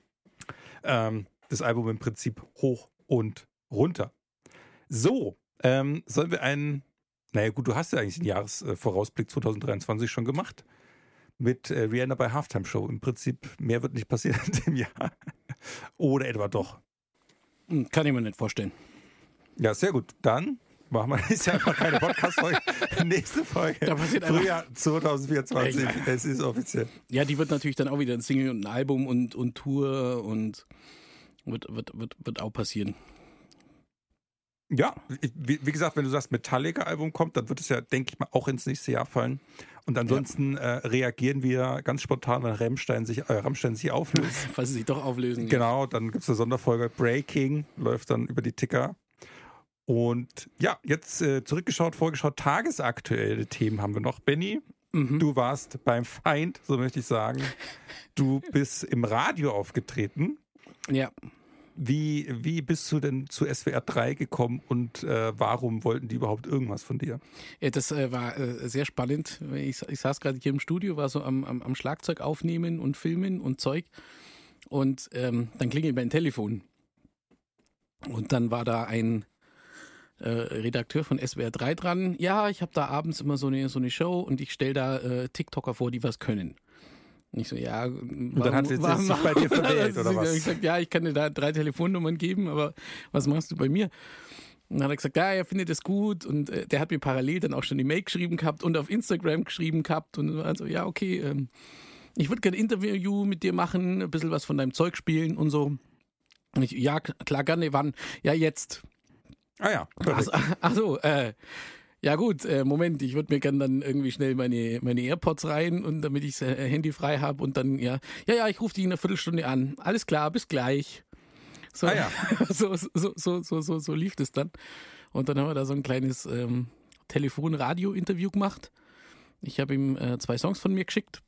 Ähm, das Album im Prinzip hoch und runter. So, ähm, sollen wir einen, naja gut, du hast ja eigentlich den Jahresvorausblick zweitausenddreiundzwanzig schon gemacht mit äh, Rihanna bei Halftime Show. Im Prinzip, mehr wird nicht passieren in dem Jahr. Oder etwa doch. Kann ich mir nicht vorstellen. Ja, sehr gut. Dann machen wir jetzt ja einfach keine Podcast-Folge. Nächste Folge. Da passiert Frühjahr zwanzig vierundzwanzig. Es ist offiziell. Ja, die wird natürlich dann auch wieder ein Single und ein Album und, und Tour und wird, wird, wird, wird auch passieren. Ja, wie, wie gesagt, wenn du sagst, Metallica-Album kommt, dann wird es ja, denke ich mal, auch ins nächste Jahr fallen. Und ansonsten ja. äh, reagieren wir ganz spontan, wenn Rammstein sich, äh, Rammstein sich auflöst. Falls sie sich doch auflösen. Genau, dann gibt es eine Sonderfolge. Breaking läuft dann über die Ticker. Und ja, jetzt äh, zurückgeschaut, vorgeschaut, tagesaktuelle Themen haben wir noch. Benni, mhm. du warst beim Feind, so möchte ich sagen. Du bist im Radio aufgetreten. Ja. Wie, wie bist du denn zu S W R drei gekommen und äh, warum wollten die überhaupt irgendwas von dir? Ja, das äh, war äh, sehr spannend. Ich, ich saß gerade hier im Studio, war so am, am, am Schlagzeug aufnehmen und filmen und Zeug. Und ähm, dann klingelt mein Telefon. Und dann war da ein äh, Redakteur von S W R drei dran. Ja, ich habe da abends immer so eine, so eine Show und ich stelle da äh, TikToker vor, die was können. Und ich so, ja. Warum, und dann hat jetzt warum, sich bei dir verwählt, oder was? Ich gesagt, ja, ich kann dir da drei Telefonnummern geben, aber was machst du bei mir? Und dann hat er gesagt, ja, er findet das gut und äh, der hat mir parallel dann auch schon die Mail geschrieben gehabt und auf Instagram geschrieben gehabt und also, ja, okay, ähm, ich würde gerne ein Interview mit dir machen, ein bisschen was von deinem Zeug spielen und so. Und ich, ja, klar, gerne, wann? Ja, jetzt. Ah ja. Ach, ach so, äh, ja gut, äh, Moment, ich würde mir gerne dann irgendwie schnell meine, meine AirPods rein und damit ich das äh, Handy frei habe und dann, ja, ja, ja, ich rufe dich in einer Viertelstunde an. Alles klar, bis gleich. So, ah ja. so, so, so, so, so, so lief das dann. Und dann haben wir da so ein kleines ähm, Telefon-Radio-Interview gemacht. Ich habe ihm äh, zwei Songs von mir geschickt.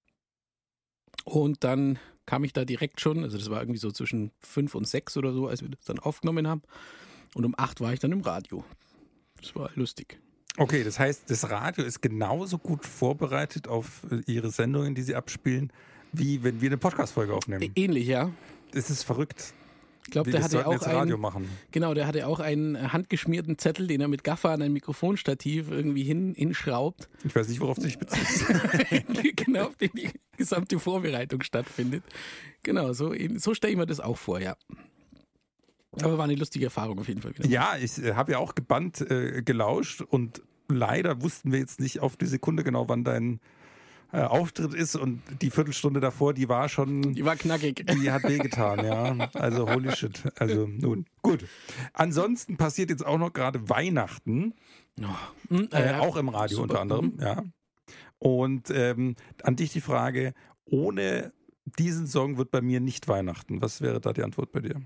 Und dann kam ich da direkt schon, also das war irgendwie so zwischen fünf und sechs oder so, als wir das dann aufgenommen haben. Und um acht war ich dann im Radio. Das war lustig. Okay, das heißt, das Radio ist genauso gut vorbereitet auf ihre Sendungen, die sie abspielen, wie wenn wir eine Podcast-Folge aufnehmen. Ähnlich, ja. Das ist verrückt. Ich glaube, der hatte auch jetzt Radio einen, machen. Genau, der hatte auch einen handgeschmierten Zettel, den er mit Gaffer an ein Mikrofonstativ irgendwie hin, hinschraubt. Ich weiß nicht, worauf du dich beziehst. Genau, auf den die gesamte Vorbereitung stattfindet. Genau, so, so stelle ich mir das auch vor, ja. Aber war eine lustige Erfahrung auf jeden Fall wieder. Ja, ich äh, habe ja auch gebannt äh, gelauscht und leider wussten wir jetzt nicht auf die Sekunde genau, wann dein äh, Auftritt ist und die Viertelstunde davor, die war schon... Die war knackig. Die hat wehgetan, ja. Also holy shit. Also nun, gut. Ansonsten passiert jetzt auch noch gerade Weihnachten. Oh. Äh, äh, auch im Radio super. Unter anderem, ja. Und ähm, an dich die Frage, ohne diesen Song wird bei mir nicht Weihnachten. Was wäre da die Antwort bei dir?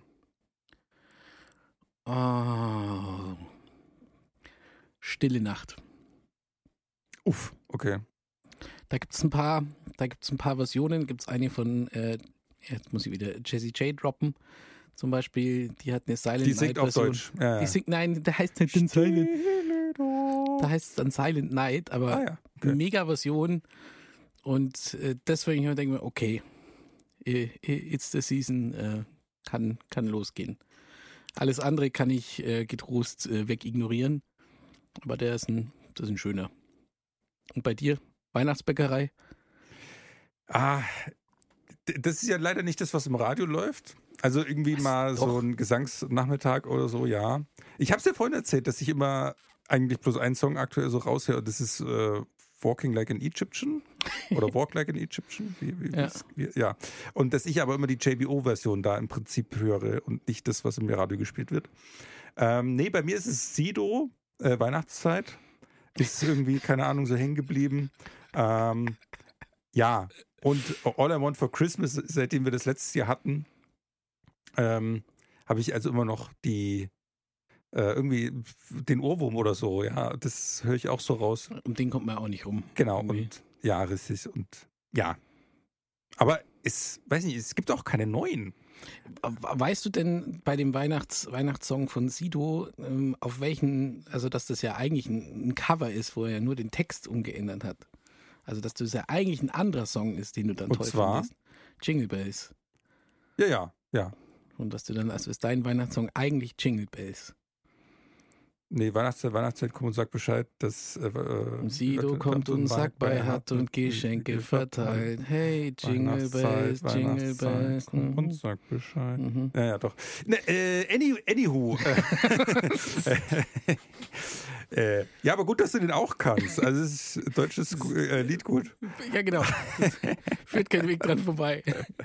Oh. Stille Nacht. Uff, okay. Da gibt es ein paar, da gibt's ein paar Versionen. Gibt es eine von, äh, jetzt muss ich wieder Jessie J droppen, zum Beispiel, die hat eine Silent die Night Version. Die singt auf Deutsch. Ja, ja. Die singt, nein, da heißt nicht den Silent. Da heißt es dann Silent Night, aber ah, ja. Okay. Mega Version. Und äh, deswegen ich denke ich mir, okay, it's the season, äh, kann, kann losgehen. Alles andere kann ich äh, getrost äh, wegignorieren. Aber der ist ein, das ist ein schöner. Und bei dir? Weihnachtsbäckerei? Ah, das ist ja leider nicht das, was im Radio läuft. Also irgendwie was? mal Doch. so ein Gesangsnachmittag oder so, ja. Ich habe es dir vorhin erzählt, dass ich immer eigentlich bloß einen Song aktuell so raushöre. Das ist äh, Walking Like an Egyptian oder Walk Like an Egyptian. Wie, wie, ja. Wie, ja. Und dass ich aber immer die J B O-Version da im Prinzip höre und nicht das, was im Radio gespielt wird. Ähm, nee, bei mir ist es Sido, äh, Weihnachtszeit. ist irgendwie, keine Ahnung, so hängen geblieben. Ähm, ja, und All I Want for Christmas, seitdem wir das letztes Jahr hatten, ähm, habe ich also immer noch die äh, irgendwie den Ohrwurm oder so, ja, das höre ich auch so raus. Um den kommt man auch nicht rum. Genau, irgendwie. und ja, richtig, und ja. Aber es, weiß nicht, es gibt auch keine neuen. Weißt du denn bei dem Weihnachts Weihnachtssong von Sido, ähm, auf welchen, also dass das ja eigentlich ein, ein Cover ist, wo er ja nur den Text umgeändert hat. Also dass das ja eigentlich ein anderer Song ist, den du dann Und toll zwar? findest. Jingle Bells. Ja, ja, ja. Und dass du dann, also ist dein Weihnachtssong eigentlich Jingle Bells. Nee, Weihnachtszeit, Weihnachtszeit, komm und sag Bescheid, dass äh, Und Sido kommt und Sack bei hat und Geschenke verteilt. Hey, Jingle Bells, Jingle Bells. Komm und sag Bescheid. Mhm. Ja, ja, doch. Ne, äh, any, anywho. äh, ja, aber gut, dass du den auch kannst. Also es ist ein deutsches äh, Lied gut. Ja, genau. Führt kein Weg dran vorbei.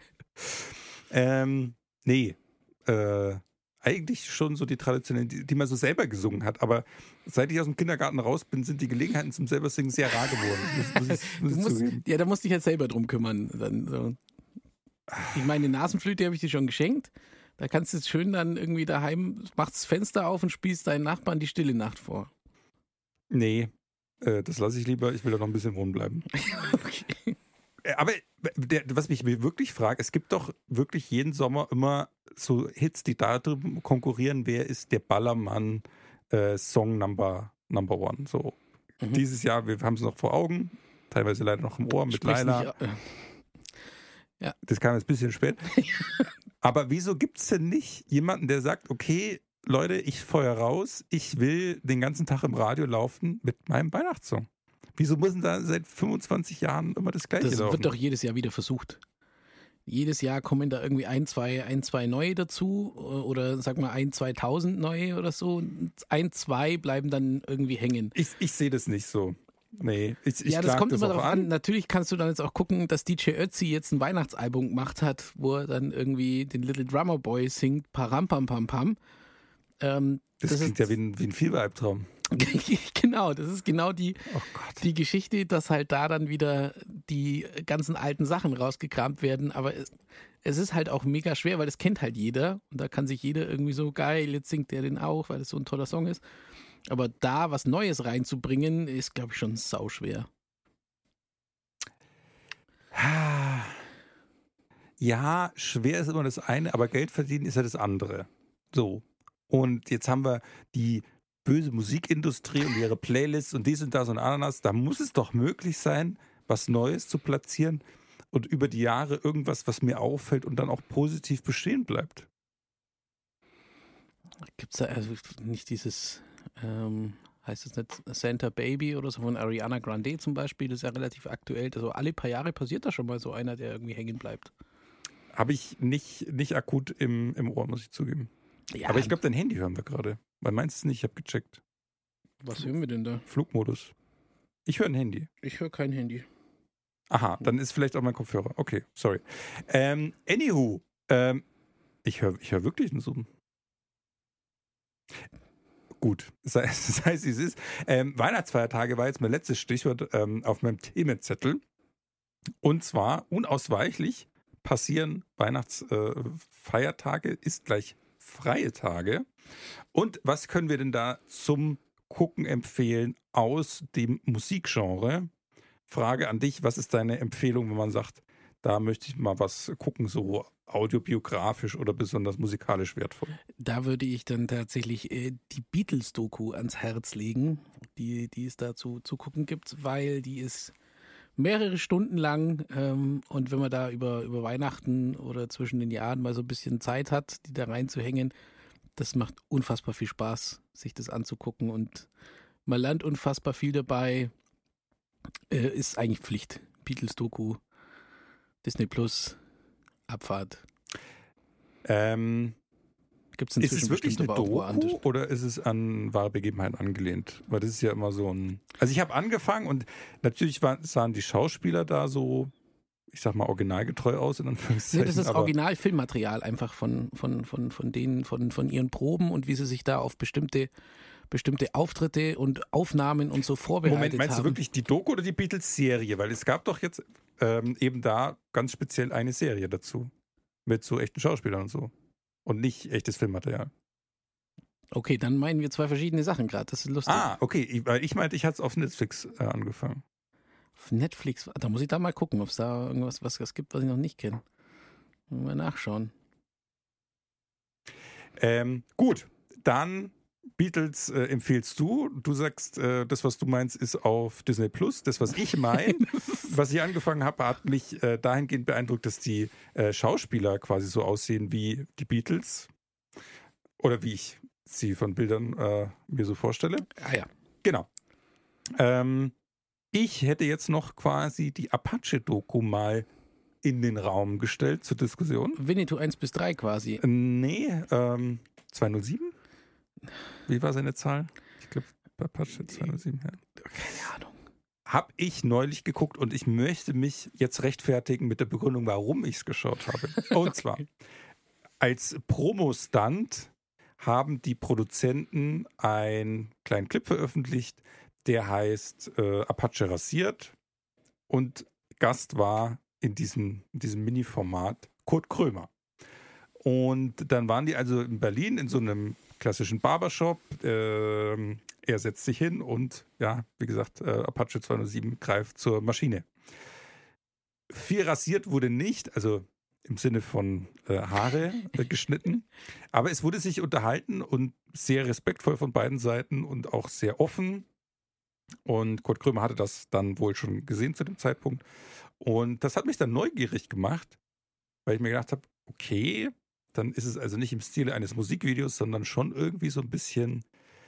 ähm, nee. Äh, eigentlich schon so die traditionellen, die, die man so selber gesungen hat. Aber seit ich aus dem Kindergarten raus bin, sind die Gelegenheiten zum selber Singen sehr rar geworden. Muss, muss ich, muss ich musst, zugeben. Ja, da musst du dich jetzt selber drum kümmern. Dann so. Ich meine, die Nasenflöte habe ich dir schon geschenkt. Da kannst du jetzt schön dann irgendwie daheim, machst das Fenster auf und spielst deinen Nachbarn die Stille Nacht vor. Nee, äh, das lasse ich lieber. Ich will da noch ein bisschen wohnen bleiben. Okay. Aber der, was mich wirklich fragt, es gibt doch wirklich jeden Sommer immer so Hits, die da drüben konkurrieren. Wer ist der Ballermann äh, Song Number, Number One? So mhm. Dieses Jahr, wir haben es noch vor Augen, teilweise leider noch im Ohr mit Sprich's Laila. nicht, äh, ja. Das kam jetzt ein bisschen spät. Aber wieso gibt es denn nicht jemanden, der sagt, okay, Leute, ich feuer raus, ich will den ganzen Tag im Radio laufen mit meinem Weihnachtssong? Wieso müssen da seit fünfundzwanzig Jahren immer das Gleiche Das laufen? wird doch jedes Jahr wieder versucht. Jedes Jahr kommen da irgendwie ein, zwei, ein, zwei neue dazu oder sag mal ein, zweitausend neue oder so. Ein, zwei bleiben dann irgendwie hängen. Ich, ich sehe das nicht so. Nee, ich, ich ja, das kommt das immer auch darauf an. an. Natürlich kannst du dann jetzt auch gucken, dass D J Ötzi jetzt ein Weihnachtsalbum gemacht hat, wo er dann irgendwie den Little Drummer Boy singt, Param Pam Pam Pam. Ähm, das, das klingt ist, ja wie ein, wie ein Fieberalbtraum. Genau, das ist genau die, oh Gott. die Geschichte, dass halt da dann wieder die ganzen alten Sachen rausgekramt werden. Aber es, es ist halt auch mega schwer, weil das kennt halt jeder. Und da kann sich jeder irgendwie so, geil, jetzt singt der den auch, weil das so ein toller Song ist. Aber da was Neues reinzubringen, ist, glaube ich, schon sauschwer. Ja, schwer ist immer das eine, aber Geld verdienen ist ja das andere. So. Und jetzt haben wir die böse Musikindustrie und ihre Playlists und dies und das und Ananas. Da muss es doch möglich sein, was Neues zu platzieren und über die Jahre irgendwas, was mir auffällt und dann auch positiv bestehen bleibt. Gibt es da also nicht dieses, ähm, heißt es nicht Santa Baby oder so von Ariana Grande zum Beispiel? Das ist ja relativ aktuell. Also alle paar Jahre passiert da schon mal so einer, der irgendwie hängen bleibt. Habe ich nicht, nicht akut im, im Ohr, muss ich zugeben. Ja. Aber ich glaube, dein Handy hören wir gerade. Weil meins ist nicht, ich habe gecheckt. Was hören wir denn da? Flugmodus. Ich höre ein Handy. Ich höre kein Handy. Aha, dann ist vielleicht auch mein Kopfhörer. Okay, sorry. Ähm, anywho, ähm, ich höre ich hör wirklich einen Zoom. Gut, sei, sei es wie es ist. Ähm, Weihnachtsfeiertage war jetzt mein letztes Stichwort ähm, auf meinem Themenzettel. Und zwar unausweichlich passieren Weihnachtsfeiertage, äh, ist gleich freie Tage. Und was können wir denn da zum Gucken empfehlen aus dem Musikgenre? Frage an dich, was ist deine Empfehlung, wenn man sagt, da möchte ich mal was gucken, so audiobiografisch oder besonders musikalisch wertvoll? Da würde ich dann tatsächlich äh, die Beatles-Doku ans Herz legen, die, die es dazu zu gucken gibt, weil die ist mehrere Stunden lang ähm, und wenn man da über, über Weihnachten oder zwischen den Jahren mal so ein bisschen Zeit hat, die da reinzuhängen, das macht unfassbar viel Spaß, sich das anzugucken und man lernt unfassbar viel dabei. Äh, ist eigentlich Pflicht. Beatles-Doku, Disney Plus, Abfahrt. Ähm, Gibt's ist es wirklich eine aber auch Doku oder ist es an wahre Begebenheiten angelehnt? Weil das ist ja immer so ein... Also ich habe angefangen und natürlich waren, sahen die Schauspieler da so, ich sag mal, originalgetreu aus, in Anführungszeichen. Nee, das ist Original-Filmmaterial einfach von, von, von, von denen, von, von ihren Proben und wie sie sich da auf bestimmte bestimmte Auftritte und Aufnahmen und so vorbereitet Moment, meinst haben. du wirklich die Doku oder die Beatles-Serie? Weil es gab doch jetzt ähm, eben da ganz speziell eine Serie dazu. Mit so echten Schauspielern und so. Und nicht echtes Filmmaterial. Okay, dann meinen wir zwei verschiedene Sachen gerade. Das ist lustig. Ah, okay. Ich, weil ich meinte, ich hatte es auf Netflix äh, angefangen. Auf Netflix, da muss ich da mal gucken, ob es da irgendwas was, was gibt, was ich noch nicht kenne. Mal nachschauen. Ähm, gut, dann Beatles äh, empfiehlst du. Du sagst, äh, das, was du meinst, ist auf Disney Plus. Das, was ich meine, was ich angefangen habe, hat mich äh, dahingehend beeindruckt, dass die äh, Schauspieler quasi so aussehen wie die Beatles. Oder wie ich sie von Bildern äh, mir so vorstelle. Ah ja. Genau. Ähm, ich hätte jetzt noch quasi die Apache-Doku mal in den Raum gestellt zur Diskussion. Winnetou eins bis drei quasi. Nee, ähm, zweihundertsieben? Wie war seine Zahl? Ich glaube, Apache zweihundertsieben, ja. Keine Ahnung. Hab ich neulich geguckt und ich möchte mich jetzt rechtfertigen mit der Begründung, warum ich es geschaut habe. Und zwar, als Promo-Stunt haben die Produzenten einen kleinen Clip veröffentlicht, der heißt äh, Apache rasiert und Gast war in diesem, in diesem Mini-Format Kurt Krömer. Und dann waren die also in Berlin in so einem klassischen Barbershop. Ähm, er setzt sich hin und, ja, wie gesagt, äh, Apache zweihundertsieben greift zur Maschine. Viel rasiert wurde nicht, also im Sinne von äh, Haare äh, geschnitten. Aber es wurde sich unterhalten und sehr respektvoll von beiden Seiten und auch sehr offen. Und Kurt Krömer hatte das dann wohl schon gesehen zu dem Zeitpunkt. Und das hat mich dann neugierig gemacht, weil ich mir gedacht habe, okay, dann ist es also nicht im Stile eines Musikvideos, sondern schon irgendwie so ein bisschen,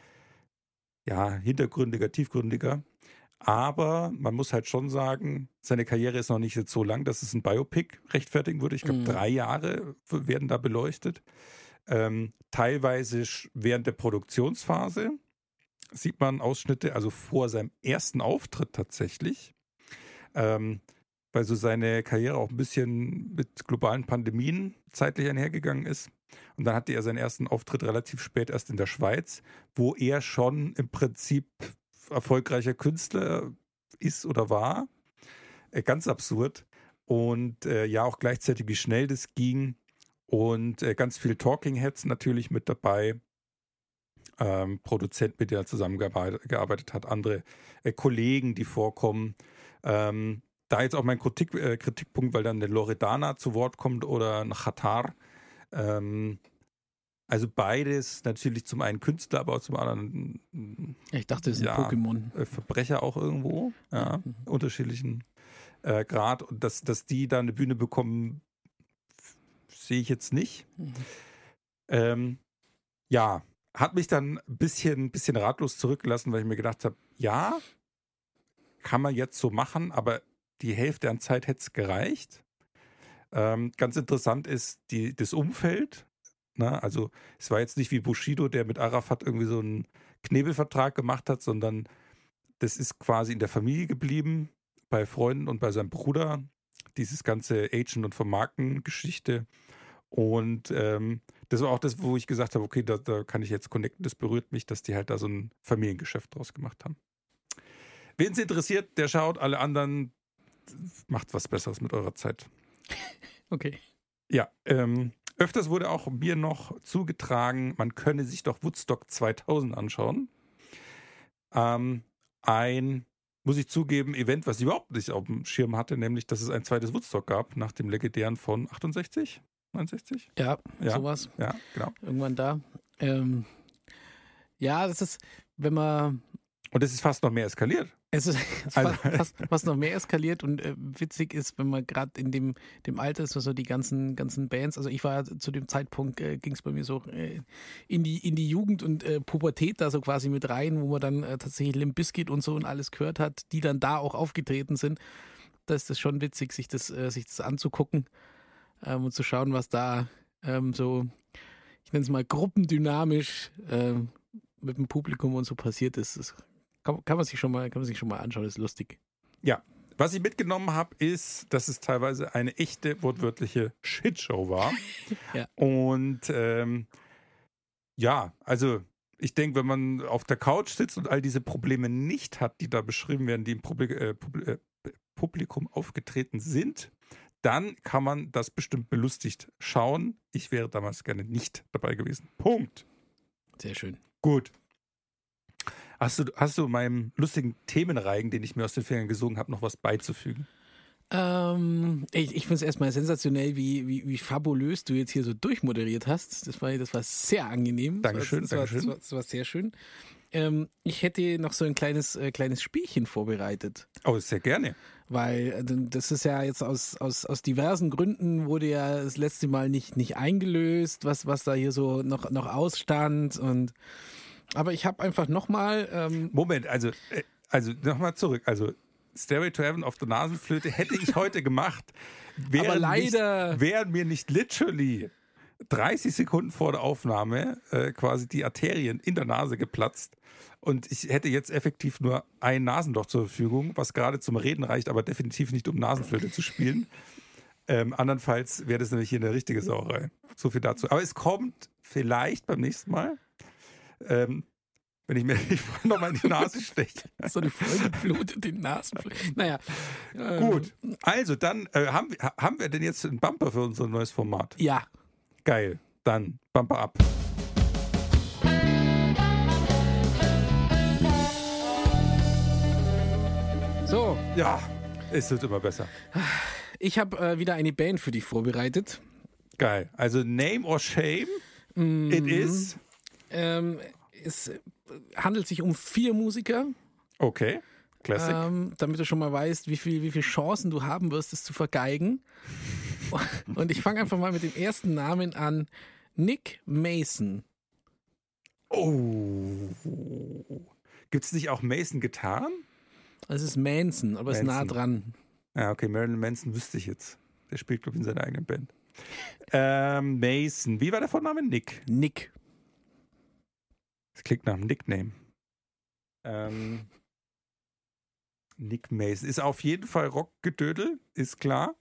ja, hintergründiger, tiefgründiger. Aber man muss halt schon sagen, seine Karriere ist noch nicht jetzt so lang, dass es ein Biopic rechtfertigen würde. Ich glaube, Mhm. drei Jahre werden da beleuchtet. Ähm, teilweise sch- während der Produktionsphase sieht man Ausschnitte, also vor seinem ersten Auftritt tatsächlich. Ähm, weil so seine Karriere auch ein bisschen mit globalen Pandemien zeitlich einhergegangen ist. Und dann hatte er seinen ersten Auftritt relativ spät erst in der Schweiz, wo er schon im Prinzip erfolgreicher Künstler ist oder war. Äh, ganz absurd. Und äh, ja, auch gleichzeitig, wie schnell das ging. Und äh, ganz viel Talking Heads natürlich mit dabei. Ähm, Produzent, mit dem er zusammengearbeitet gearbeitet hat, andere äh, Kollegen, die vorkommen. Ähm, da jetzt auch mein Kritik, äh, Kritikpunkt, weil dann eine Loredana zu Wort kommt oder ein Khatar. Ähm, also beides natürlich zum einen Künstler, aber auch zum anderen mm, Ich dachte, das ist Ja. ein Pokémon. äh, Verbrecher auch irgendwo, ja, Mhm. unterschiedlichen äh, Grad. Und dass, dass die da eine Bühne bekommen, f- sehe ich jetzt nicht. Mhm. Ähm, ja, hat mich dann ein bisschen, bisschen ratlos zurückgelassen, weil ich mir gedacht habe, ja, kann man jetzt so machen, aber die Hälfte an Zeit hätte es gereicht. Ähm, ganz interessant ist die, das Umfeld. Ne? Also es war jetzt nicht wie Bushido, der mit Arafat irgendwie so einen Knebelvertrag gemacht hat, sondern das ist quasi in der Familie geblieben, bei Freunden und bei seinem Bruder. Dieses ganze Agent- und Vermarkten-Geschichte. Und ähm, das war auch das, wo ich gesagt habe, okay, da, da kann ich jetzt connecten. Das berührt mich, dass die halt da so ein Familiengeschäft draus gemacht haben. Wen es interessiert, der schaut. Alle anderen, macht was Besseres mit eurer Zeit. Okay. Ja, ähm, öfters wurde auch mir noch zugetragen, man könne sich doch Woodstock zweitausend anschauen. Ähm, ein, muss ich zugeben, Event, was ich überhaupt nicht auf dem Schirm hatte, nämlich, dass es ein zweites Woodstock gab, nach dem legendären von achtundsechzig, neunundsechzig? Ja, Ja. sowas. Ja, genau. Irgendwann da. Ähm, ja, das ist, wenn man. Und es ist fast noch mehr eskaliert. Es ist Also- fast, fast, fast noch mehr eskaliert und äh, witzig ist, wenn man gerade in dem, dem Alter ist, so die ganzen, ganzen Bands, also ich war zu dem Zeitpunkt, äh, ging es bei mir so äh, in, die, in die Jugend und äh, Pubertät da so quasi mit rein, wo man dann äh, tatsächlich Limp Bizkit und so und alles gehört hat, die dann da auch aufgetreten sind. Da ist das schon witzig, sich das, äh, sich das anzugucken ähm, und zu schauen, was da ähm, so, ich nenne es mal gruppendynamisch ähm, mit dem Publikum und so passiert ist. Das Kann, kann, man sich schon mal, kann man sich schon mal anschauen, das ist lustig. Ja, was ich mitgenommen habe, ist, dass es teilweise eine echte, wortwörtliche Shitshow war. Ja. Und ähm, ja, also Ich denke, wenn man auf der Couch sitzt und all diese Probleme nicht hat, die da beschrieben werden, die im Publik äh, Pub äh, Publikum aufgetreten sind, dann kann man das bestimmt belustigt schauen. Ich wäre damals gerne nicht dabei gewesen. Punkt. Sehr schön. Gut. Hast du, hast du meinem lustigen Themenreigen, den ich mir aus den Fingern gesogen habe, noch was beizufügen? Ähm, ich ich finde es erstmal sensationell, wie, wie, wie fabulös du jetzt hier so durchmoderiert hast. Das war, das war sehr angenehm. Dankeschön, das war, das Dankeschön. war, das war, das war sehr schön. Ähm, ich hätte noch so ein kleines, äh, kleines Spielchen vorbereitet. Oh, sehr gerne. Weil äh, das ist ja jetzt aus, aus, aus diversen Gründen wurde ja das letzte Mal nicht, nicht eingelöst, was, was da hier so noch, noch ausstand. Und aber ich habe einfach nochmal. Ähm, Moment, also, äh, also nochmal zurück. Also Stairway to Heaven auf der Nasenflöte hätte ich heute gemacht. Wären Aber leider- Nicht, wären mir nicht literally dreißig Sekunden vor der Aufnahme äh, quasi die Arterien in der Nase geplatzt. Und ich hätte jetzt effektiv nur ein Nasenloch zur Verfügung, was gerade zum Reden reicht, aber definitiv nicht, um Nasenflöte zu spielen. Ähm, andernfalls wäre das nämlich hier eine richtige Sauerei. So viel dazu. Aber es kommt vielleicht beim nächsten Mal, ähm, wenn ich mir nicht nochmal in die Nase steche. so eine vollgeblutet den Nasenflöte. Naja. ähm, Gut, also dann äh, haben, wir- haben wir denn jetzt einen Bumper für unser neues Format? Ja. Geil, dann Bumper ab. So, Ja, es wird immer besser. ich habe äh, wieder eine Band für dich vorbereitet. Geil. Also Name or Shame, it is. Ähm, es äh, handelt sich um vier Musiker, Okay, Classic. ähm, damit du schon mal weißt, wie viel, wie viel Chancen du haben wirst, es zu vergeigen. Und ich fange einfach mal mit dem ersten Namen an. Nick Mason. Oh. Gibt es nicht auch Mason Gitarren? Das ist Manson, aber ist nah Manson. dran. Ja, okay, Marilyn Manson wüsste ich jetzt. Der spielt, glaube ich, in seiner eigenen Band. Ähm, Mason. Wie war der Vorname? Nick. Nick. Das klingt nach einem Nickname. Ähm, Nick Mason. Ist auf jeden Fall Rockgedödel, ist klar.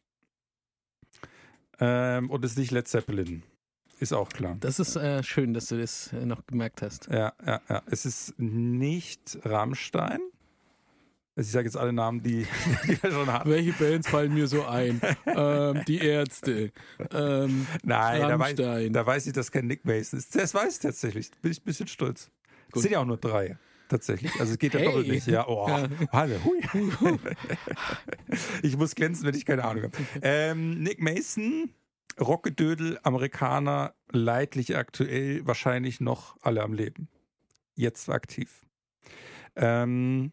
Ähm, und ist nicht Led Zeppelin. Ist auch klar. Das ist äh, schön, dass du das äh, noch gemerkt hast. Ja, ja, ja. Es ist nicht Rammstein. Also ich sage jetzt alle Namen, die, die wir schon hatten. Welche Bands fallen mir so ein? ähm, die Ärzte. Ähm, Nein, da weiß, Rammstein. da weiß ich, dass kein Nick Mason ist. Das weiß ich tatsächlich. Bin ich ein bisschen stolz. Es Gut. sind ja auch nur drei. Tatsächlich. Also es geht ja Hey. doppelt nicht. Ja, oh. Ja. Warte. Hui. Ich muss glänzen, wenn ich keine Ahnung habe. Ähm, Nick Mason, Rockgedödel, Amerikaner, leidlich aktuell, wahrscheinlich noch alle am Leben. Jetzt aktiv. Ähm,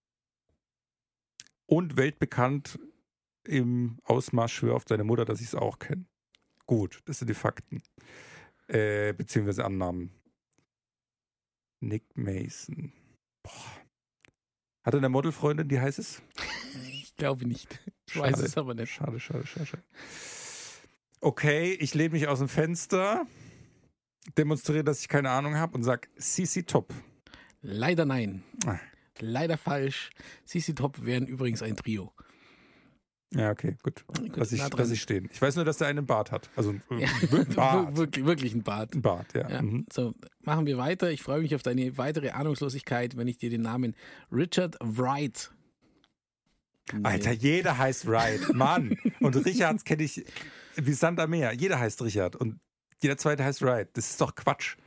und weltbekannt im Ausmaß, schwör auf deine Mutter, dass ich es auch kenne. Gut, das sind die Fakten. Äh, beziehungsweise Annahmen. Nick Mason. Boah. Hat er eine Modelfreundin, die heißt es? Ich glaube nicht. Ich weiß es aber nicht. Schade, schade, schade, schade. Okay, ich lehne mich aus dem Fenster, demonstriere, dass ich keine Ahnung habe und sage C C Top. Leider nein. Ah. Leider falsch. C C Top wären übrigens ein Trio. Ja, okay, gut. Gut, Lass ich, nah dran. lass ich stehen. Ich weiß nur, dass der einen Bart hat. Also äh, Ja, ein Bart. wirklich, wirklich ein Bart. Ein Bart, ja. Ja. Mhm. So, machen wir weiter. Ich freue mich auf deine weitere Ahnungslosigkeit, wenn ich dir den Namen Richard Wright. Alter, jeder heißt Wright. Mann. Und Richards kenne ich wie Sand am Meer. Jeder heißt Richard. Und jeder zweite heißt Wright. Das ist doch Quatsch.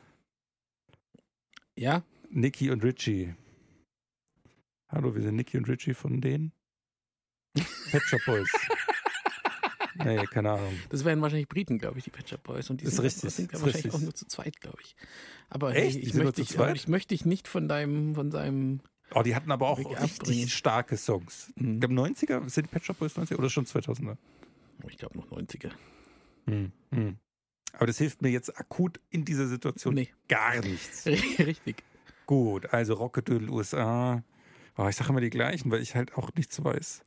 Ja? Nicky und Richie. Hallo, wir sind Nicky und Richie von denen. Pet Shop Boys. Nee, keine Ahnung. Das wären wahrscheinlich Briten, glaube ich, die Pet Shop Boys. Und die Ist sind, richtig, sind ja ist wahrscheinlich richtig. auch nur zu zweit, glaube ich. Aber Echt? hey, Die ich, sind nur möchte zu dich, aber zweit? ich möchte dich nicht von deinem, von deinem. Oh, die hatten aber auch Wirklich richtig abbringen. starke Songs. Mhm. Ich glaube neunziger, sind die Pet Shop Boys neunziger oder schon zweitausender? Oh, ich glaube noch neunziger. Hm. Hm. Aber das hilft mir jetzt akut in dieser Situation Nee. gar nichts. Richtig. Gut, also Rockgedödel U S A. Oh, ich sage immer die gleichen, weil ich halt auch nichts weiß.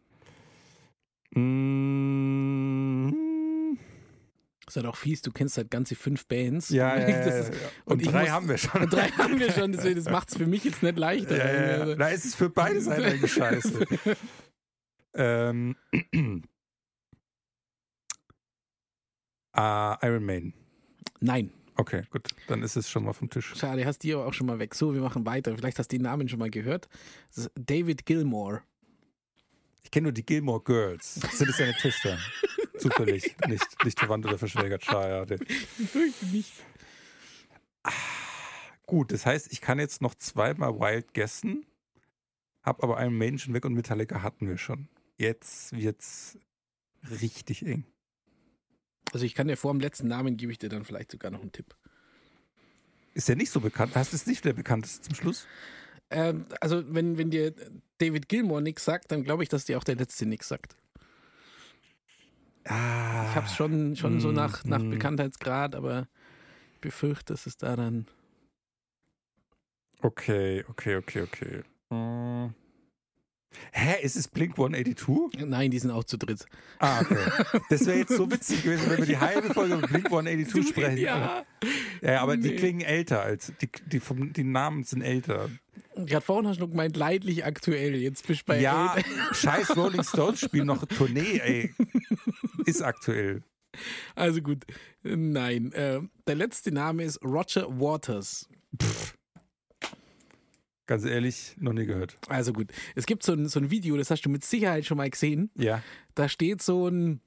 Mm. Das ist halt auch fies, du kennst halt ganze fünf Bands. Ja, ja, ja, Das ja, ist- ja. und Und ich drei muss- haben wir schon. Und drei haben wir schon, deswegen das macht es für mich jetzt nicht leichter. Ja, ja, ja. Also, Na, es ist für beide Seiten eigentlich scheiße. ähm. uh, Iron Maiden. Nein. Okay, gut. Dann ist es schon mal vom Tisch. Schade, hast die aber auch schon mal weg. So, wir machen weiter. Vielleicht hast du den Namen schon mal gehört. Das ist David Gilmour. Ich kenne nur die Gilmore Girls. Sind es seine Töchter? Zufällig. Nicht, nicht verwandt oder verschwägert. Schade. Ich fürchte nicht. Ah, gut, das heißt, ich kann jetzt noch zweimal Wild guessen, hab aber einen Menschen weg und Metallica hatten wir schon. Jetzt wird's richtig eng. Also ich kann dir vor dem letzten Namen, gebe ich dir dann vielleicht sogar noch einen Tipp. Ist der nicht so bekannt? Hast du es nicht der bekannteste zum Schluss? Ähm, also wenn, wenn dir David Gilmour nichts sagt, dann glaube ich, dass dir auch der letzte nichts sagt. Ah, Ich habe es schon, schon mm, so nach, nach mm. Bekanntheitsgrad, aber ich befürchte, dass es da dann... Okay, okay, okay, okay. Hm. Hä, ist es Blink hundertzweiundachtzig? Nein, die sind auch zu dritt. Ah, okay. Das wäre jetzt so witzig gewesen, wenn wir die halbe Folge über Blink hundertzweiundachtzig sprechen. Ja. Ja, aber die Nee. klingen älter als, die, die, vom, die Namen sind älter. Gerade vorhin hast du noch gemeint, leidlich aktuell. Jetzt bist du bei Ja, älter. scheiß Rolling Stones spielen noch Tournee, ey. Ist aktuell. Also gut, nein. Äh, der letzte Name ist Roger Waters. Pff. Ganz ehrlich, noch nie gehört. Also gut, es gibt so ein, so ein Video, das hast du mit Sicherheit schon mal gesehen. Ja. Da steht so ein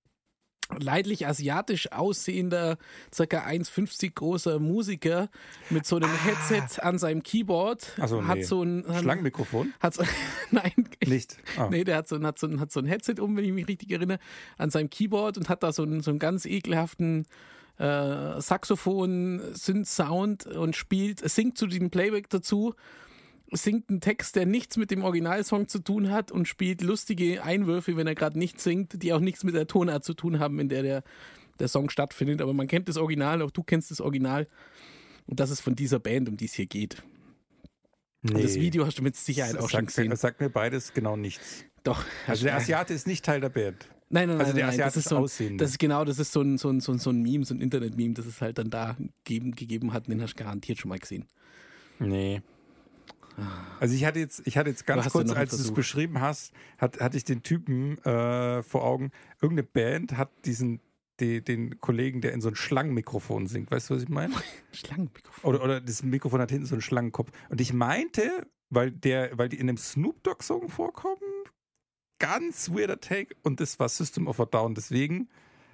leidlich asiatisch aussehender, circa eins fünfzig großer Musiker mit so einem Ah. Headset an seinem Keyboard. Ach so, nee. Hat so ein Schlangenmikrofon? Hat so, nein, Nicht. Ah. nee, der hat so, ein- hat, so ein, hat so ein Headset um, wenn ich mich richtig erinnere, an seinem Keyboard und hat da so einen, so einen ganz ekelhaften äh, Saxophon, Synth-Sound und spielt, singt zu diesem Playback dazu, singt einen Text, der nichts mit dem Originalsong zu tun hat und spielt lustige Einwürfe, wenn er gerade nicht singt, die auch nichts mit der Tonart zu tun haben, in der der, der Song stattfindet. Aber man kennt das Original, auch du kennst das Original. Und das ist von dieser Band, um die es hier geht. Nee. Und das Video hast du mit Sicherheit auch schon sagt, gesehen. mir, sagt mir beides genau nichts. Doch. Also der Asiate ist nicht Teil der Band. Nein, nein, nein, Also der nein, nein. Das asiatisch ist so, ein- Aussehende. das ist genau, das ist so ein, so ein, so ein, so ein Meme, so ein Internet-Meme, das es halt dann da gegeben, gegeben hat, den hast du garantiert schon mal gesehen. Nee. Also ich hatte jetzt, ich hatte jetzt Aber ganz hast du kurz, noch einen als du es Versuch? beschrieben hast, hat, hatte ich den Typen äh, vor Augen. Irgendeine Band hat diesen, die, den Kollegen, der in so ein Schlangenmikrofon singt. Weißt du, was ich meine? Schlangenmikrofon. Oder, oder das Mikrofon hat hinten so einen Schlangenkopf. Und ich meinte, weil der, weil die in einem Snoop Dogg Song vorkommen, ganz weirder Take, und das war System of a Down. Deswegen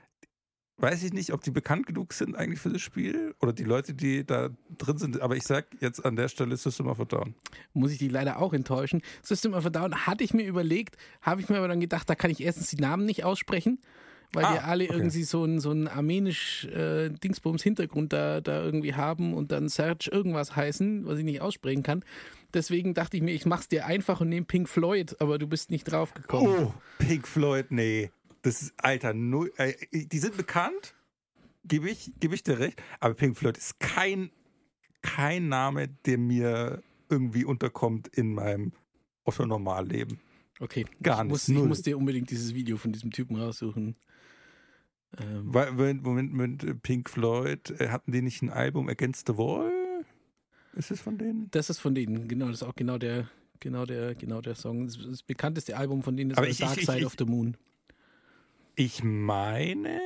weiß ich nicht, ob die bekannt genug sind eigentlich für das Spiel oder die Leute, die da drin sind. Aber ich sag jetzt an der Stelle System of a Down. Muss ich die leider auch enttäuschen. System of a Down hatte ich mir überlegt, habe ich mir aber dann gedacht, da kann ich erstens die Namen nicht aussprechen, weil Ah, die alle okay. irgendwie so einen so einen armenisch äh, Dingsbums Hintergrund da, da irgendwie haben und dann Serge irgendwas heißen, was ich nicht aussprechen kann. Deswegen dachte ich mir, ich mach's dir einfach und nehme Pink Floyd, aber du bist nicht drauf gekommen. Oh, Pink Floyd, nee. Das ist, Alter, null, äh, die sind bekannt, gebe ich, gebe ich dir recht, aber Pink Floyd ist kein, kein Name, der mir irgendwie unterkommt in meinem Otto-Normalleben. Okay, Gar ich nicht, muss, ich null. muss dir unbedingt dieses Video von diesem Typen raussuchen. Ähm, Weil, Moment, Moment, mit Pink Floyd, äh, hatten die nicht ein Album Against the Wall? Ist es von denen? das ist von denen, genau, das ist auch genau der, genau der, genau der Song. Das, das bekannteste Album von denen ist Aber äh, ich- Dark ich- Side ich- of the Moon. Ich meine,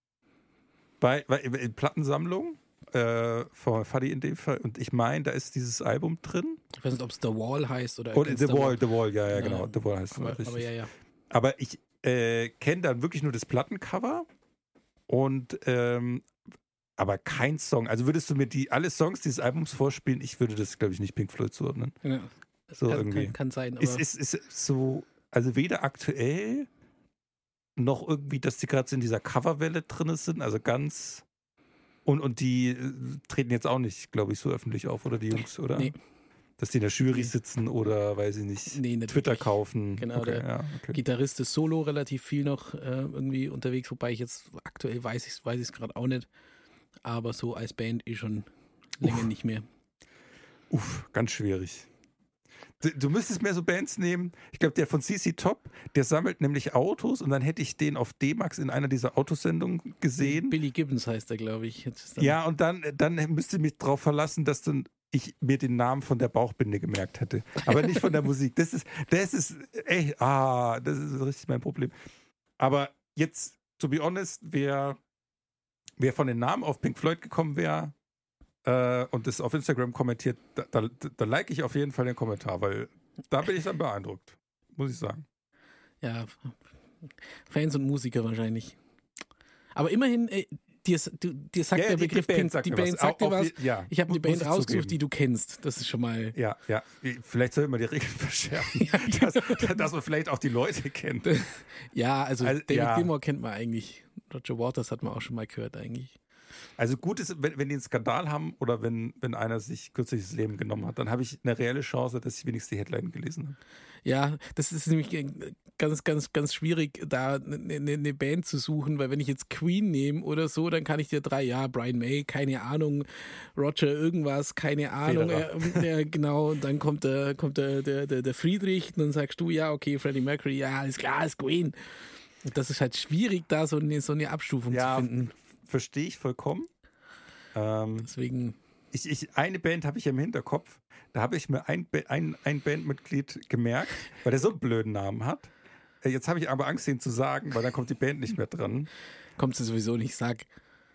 bei, bei, bei Plattensammlung äh, von Fadi in dem Fall, und ich meine, da ist dieses Album drin. Ich weiß nicht, ob es The Wall heißt oder Oder Against The Wall, The Wall, ja, ja, Ja, genau. The Wall heißt es Aber, richtig. aber ja, ja. Aber ich äh, kenne dann wirklich nur das Plattencover und ähm, aber kein Song. Also würdest du mir die alle Songs dieses Albums vorspielen, ich würde das, glaube ich, nicht Pink Floyd zuordnen. ja. So kann, irgendwie. Kann, kann sein, aber Ist, ist, ist so, also weder aktuell noch irgendwie, dass die gerade so in dieser Coverwelle drin sind, also ganz und, und die äh, treten jetzt auch nicht, glaube ich, so öffentlich auf, oder die Jungs, oder? Nee. Dass die in der Jury Nee. sitzen oder, weiß ich nicht, nee, nicht Twitter wirklich. kaufen. Genau, okay, der ja, okay. Gitarrist ist solo relativ viel noch äh, irgendwie unterwegs, wobei ich jetzt aktuell weiß ich es weiß ich's gerade auch nicht. Aber so als Band eh schon länger Uff. nicht mehr. Uff, ganz schwierig. Du, du müsstest mehr so Bands nehmen. Ich glaube, der von C C Top, der sammelt nämlich Autos und dann hätte ich den auf D-Max in einer dieser Autosendungen gesehen. Billy Gibbons heißt er, glaube ich. Jetzt ist dann- Ja, und dann, dann müsste ich mich darauf verlassen, dass dann ich mir den Namen von der Bauchbinde gemerkt hätte. Aber nicht von der Musik. Das ist, das ist echt, ah, das ist richtig mein Problem. Aber jetzt, to be honest, wer wer von den Namen auf Pink Floyd gekommen wäre äh, und das auf Instagram kommentiert, da, da, da like ich auf jeden Fall den Kommentar, weil da bin ich dann beeindruckt, muss ich sagen. Ja, Fans und Musiker wahrscheinlich. Aber immerhin, äh, dir, du, dir sagt ja, der die, Begriff die Band Pink, sagt die mir Band was. sagt dir Auch- was. auch- ja, Ich habe eine muss- muss Band ich rausgesucht, zugeben. die du kennst. Das ist schon mal... Ja, ja. Vielleicht sollte man die Regeln verschärfen, dass, dass man vielleicht auch die Leute kennt. Ja, also, Also, David ja. Gilmour kennt man eigentlich. Roger Waters hat man auch schon mal gehört eigentlich. Also gut ist, wenn, wenn die einen Skandal haben oder wenn, wenn einer sich kürzlich das Leben genommen hat, dann habe ich eine reelle Chance, dass ich wenigstens die Headline gelesen habe. Ja, das ist nämlich ganz, ganz, ganz schwierig, da eine, eine Band zu suchen, weil wenn ich jetzt Queen nehme oder so, dann kann ich dir drei, ja, Brian May, keine Ahnung, Roger irgendwas, keine Ahnung, Federer. äh, ja, genau, und dann kommt der, kommt der, der, der, der Friedrich und dann sagst du, ja, okay, Freddie Mercury, ja, alles klar, ist Queen. Und das ist halt schwierig, da so eine, so eine Abstufung Ja, zu finden. verstehe ich vollkommen. Ähm, Deswegen, ich, ich, eine Band habe ich im Hinterkopf, da habe ich mir ein, Ba- ein, ein Bandmitglied gemerkt, weil der so einen blöden Namen hat. Äh, Jetzt habe ich aber Angst, ihn zu sagen, weil dann kommt die Band nicht mehr dran. kommt es sowieso nicht, sag.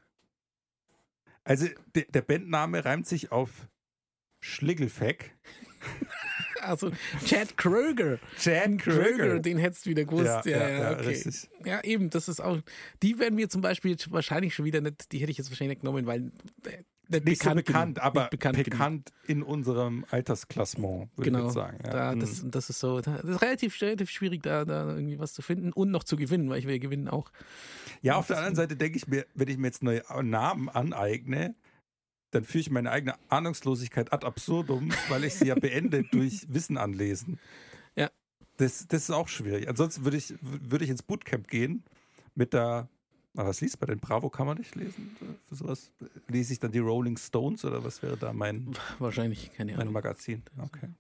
Also de, der Bandname reimt sich auf Schliggelfeck. Also, Chad Kroeger. Chad Kroeger, den hättest du wieder gewusst. Ja, ja, ja, okay. richtig. Ja, eben, das ist auch. Die werden mir zum Beispiel jetzt wahrscheinlich schon wieder nicht, die hätte ich jetzt wahrscheinlich nicht genommen, weil äh, nicht, Nicht so bekannt, genug, aber nicht bekannt, genug. bekannt in unserem Altersklassement, würde Genau. ich jetzt sagen. Ja. Da, Mhm. das, das ist so, das ist relativ, relativ schwierig, da, da irgendwie was zu finden und noch zu gewinnen, weil ich will ja gewinnen auch. ja, auf der anderen Seite denke ich mir, wenn ich mir jetzt neue Namen aneigne, dann führe ich meine eigene Ahnungslosigkeit ad absurdum, weil ich sie ja beende durch Wissen anlesen. Ja. Das, das ist auch schwierig. Ansonsten würde ich, würde ich ins Bootcamp gehen mit der, na, was liest man denn? Bravo kann man nicht lesen? Für sowas lese ich dann die Rolling Stones oder was wäre da mein, Wahrscheinlich, keine mein Ahnung. Magazin? Okay.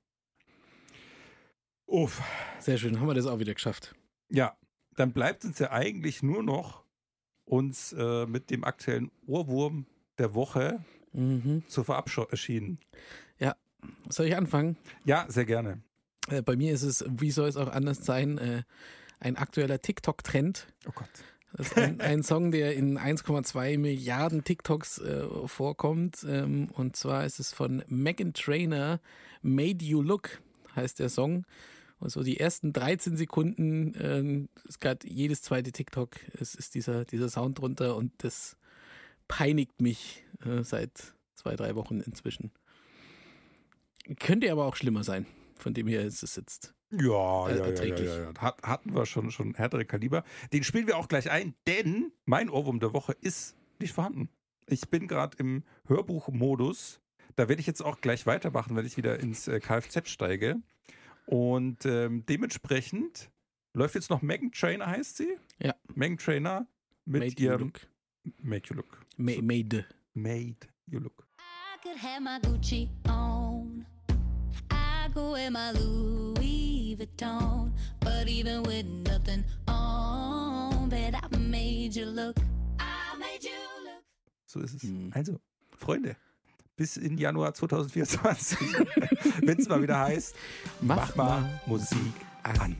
Uff. Sehr schön, haben wir das auch wieder geschafft. Ja, dann bleibt uns ja eigentlich nur noch, uns äh, mit dem aktuellen Ohrwurm der Woche Mhm. zu verabschieden. Soll ich anfangen? Ja, sehr gerne. Äh, bei mir ist es, wie soll es auch anders sein, äh, ein aktueller TikTok-Trend. Oh Gott. Das ist ein, ein Song, der in eins Komma zwei Milliarden TikToks äh, vorkommt. Ähm, und zwar ist es von Meghan Trainor, Made You Look, heißt der Song. Und so die ersten dreizehn Sekunden, ähm, ist gerade jedes zweite TikTok, es ist dieser, dieser Sound drunter und das peinigt mich äh, seit zwei, drei Wochen inzwischen. Könnte aber auch schlimmer sein. Von dem her ist es jetzt. Ja, Äh, ja, ja, ja, erträglich. ja, ja. Hat, hatten wir schon, schon härtere Kaliber. Den spielen wir auch gleich ein, denn mein Ohrwurm der Woche ist nicht vorhanden. Ich bin gerade im Hörbuchmodus. Da werde ich jetzt auch gleich weitermachen, wenn ich wieder ins äh, Kfz steige. Und ähm, dementsprechend läuft jetzt noch Meghan Trainor, heißt sie? Ja. Meghan Trainor mit Made You ihrem Look. Make You Look. Ma- So, Made. Made You Look. I could have my Gucci on. I go wear my Louis Vuitton. But even with nothing on, bet I made you look. I made you look. So ist es. Hm. Also, Freunde, bis in Januar zwanzig vierundzwanzig, wenn es mal wieder heißt, mach, mal Musik an.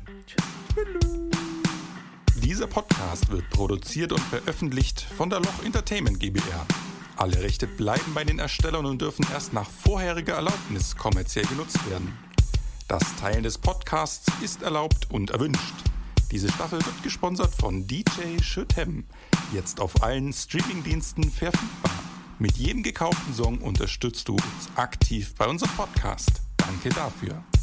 Dieser Podcast wird produziert und veröffentlicht von der Loch Entertainment GmbH. Alle Rechte bleiben bei den Erstellern und dürfen erst nach vorheriger Erlaubnis kommerziell genutzt werden. Das Teilen des Podcasts ist erlaubt und erwünscht. Diese Staffel wird gesponsert von D J Schüttem. Jetzt auf allen Streamingdiensten verfügbar. Mit jedem gekauften Song unterstützt du uns aktiv bei unserem Podcast. Danke dafür.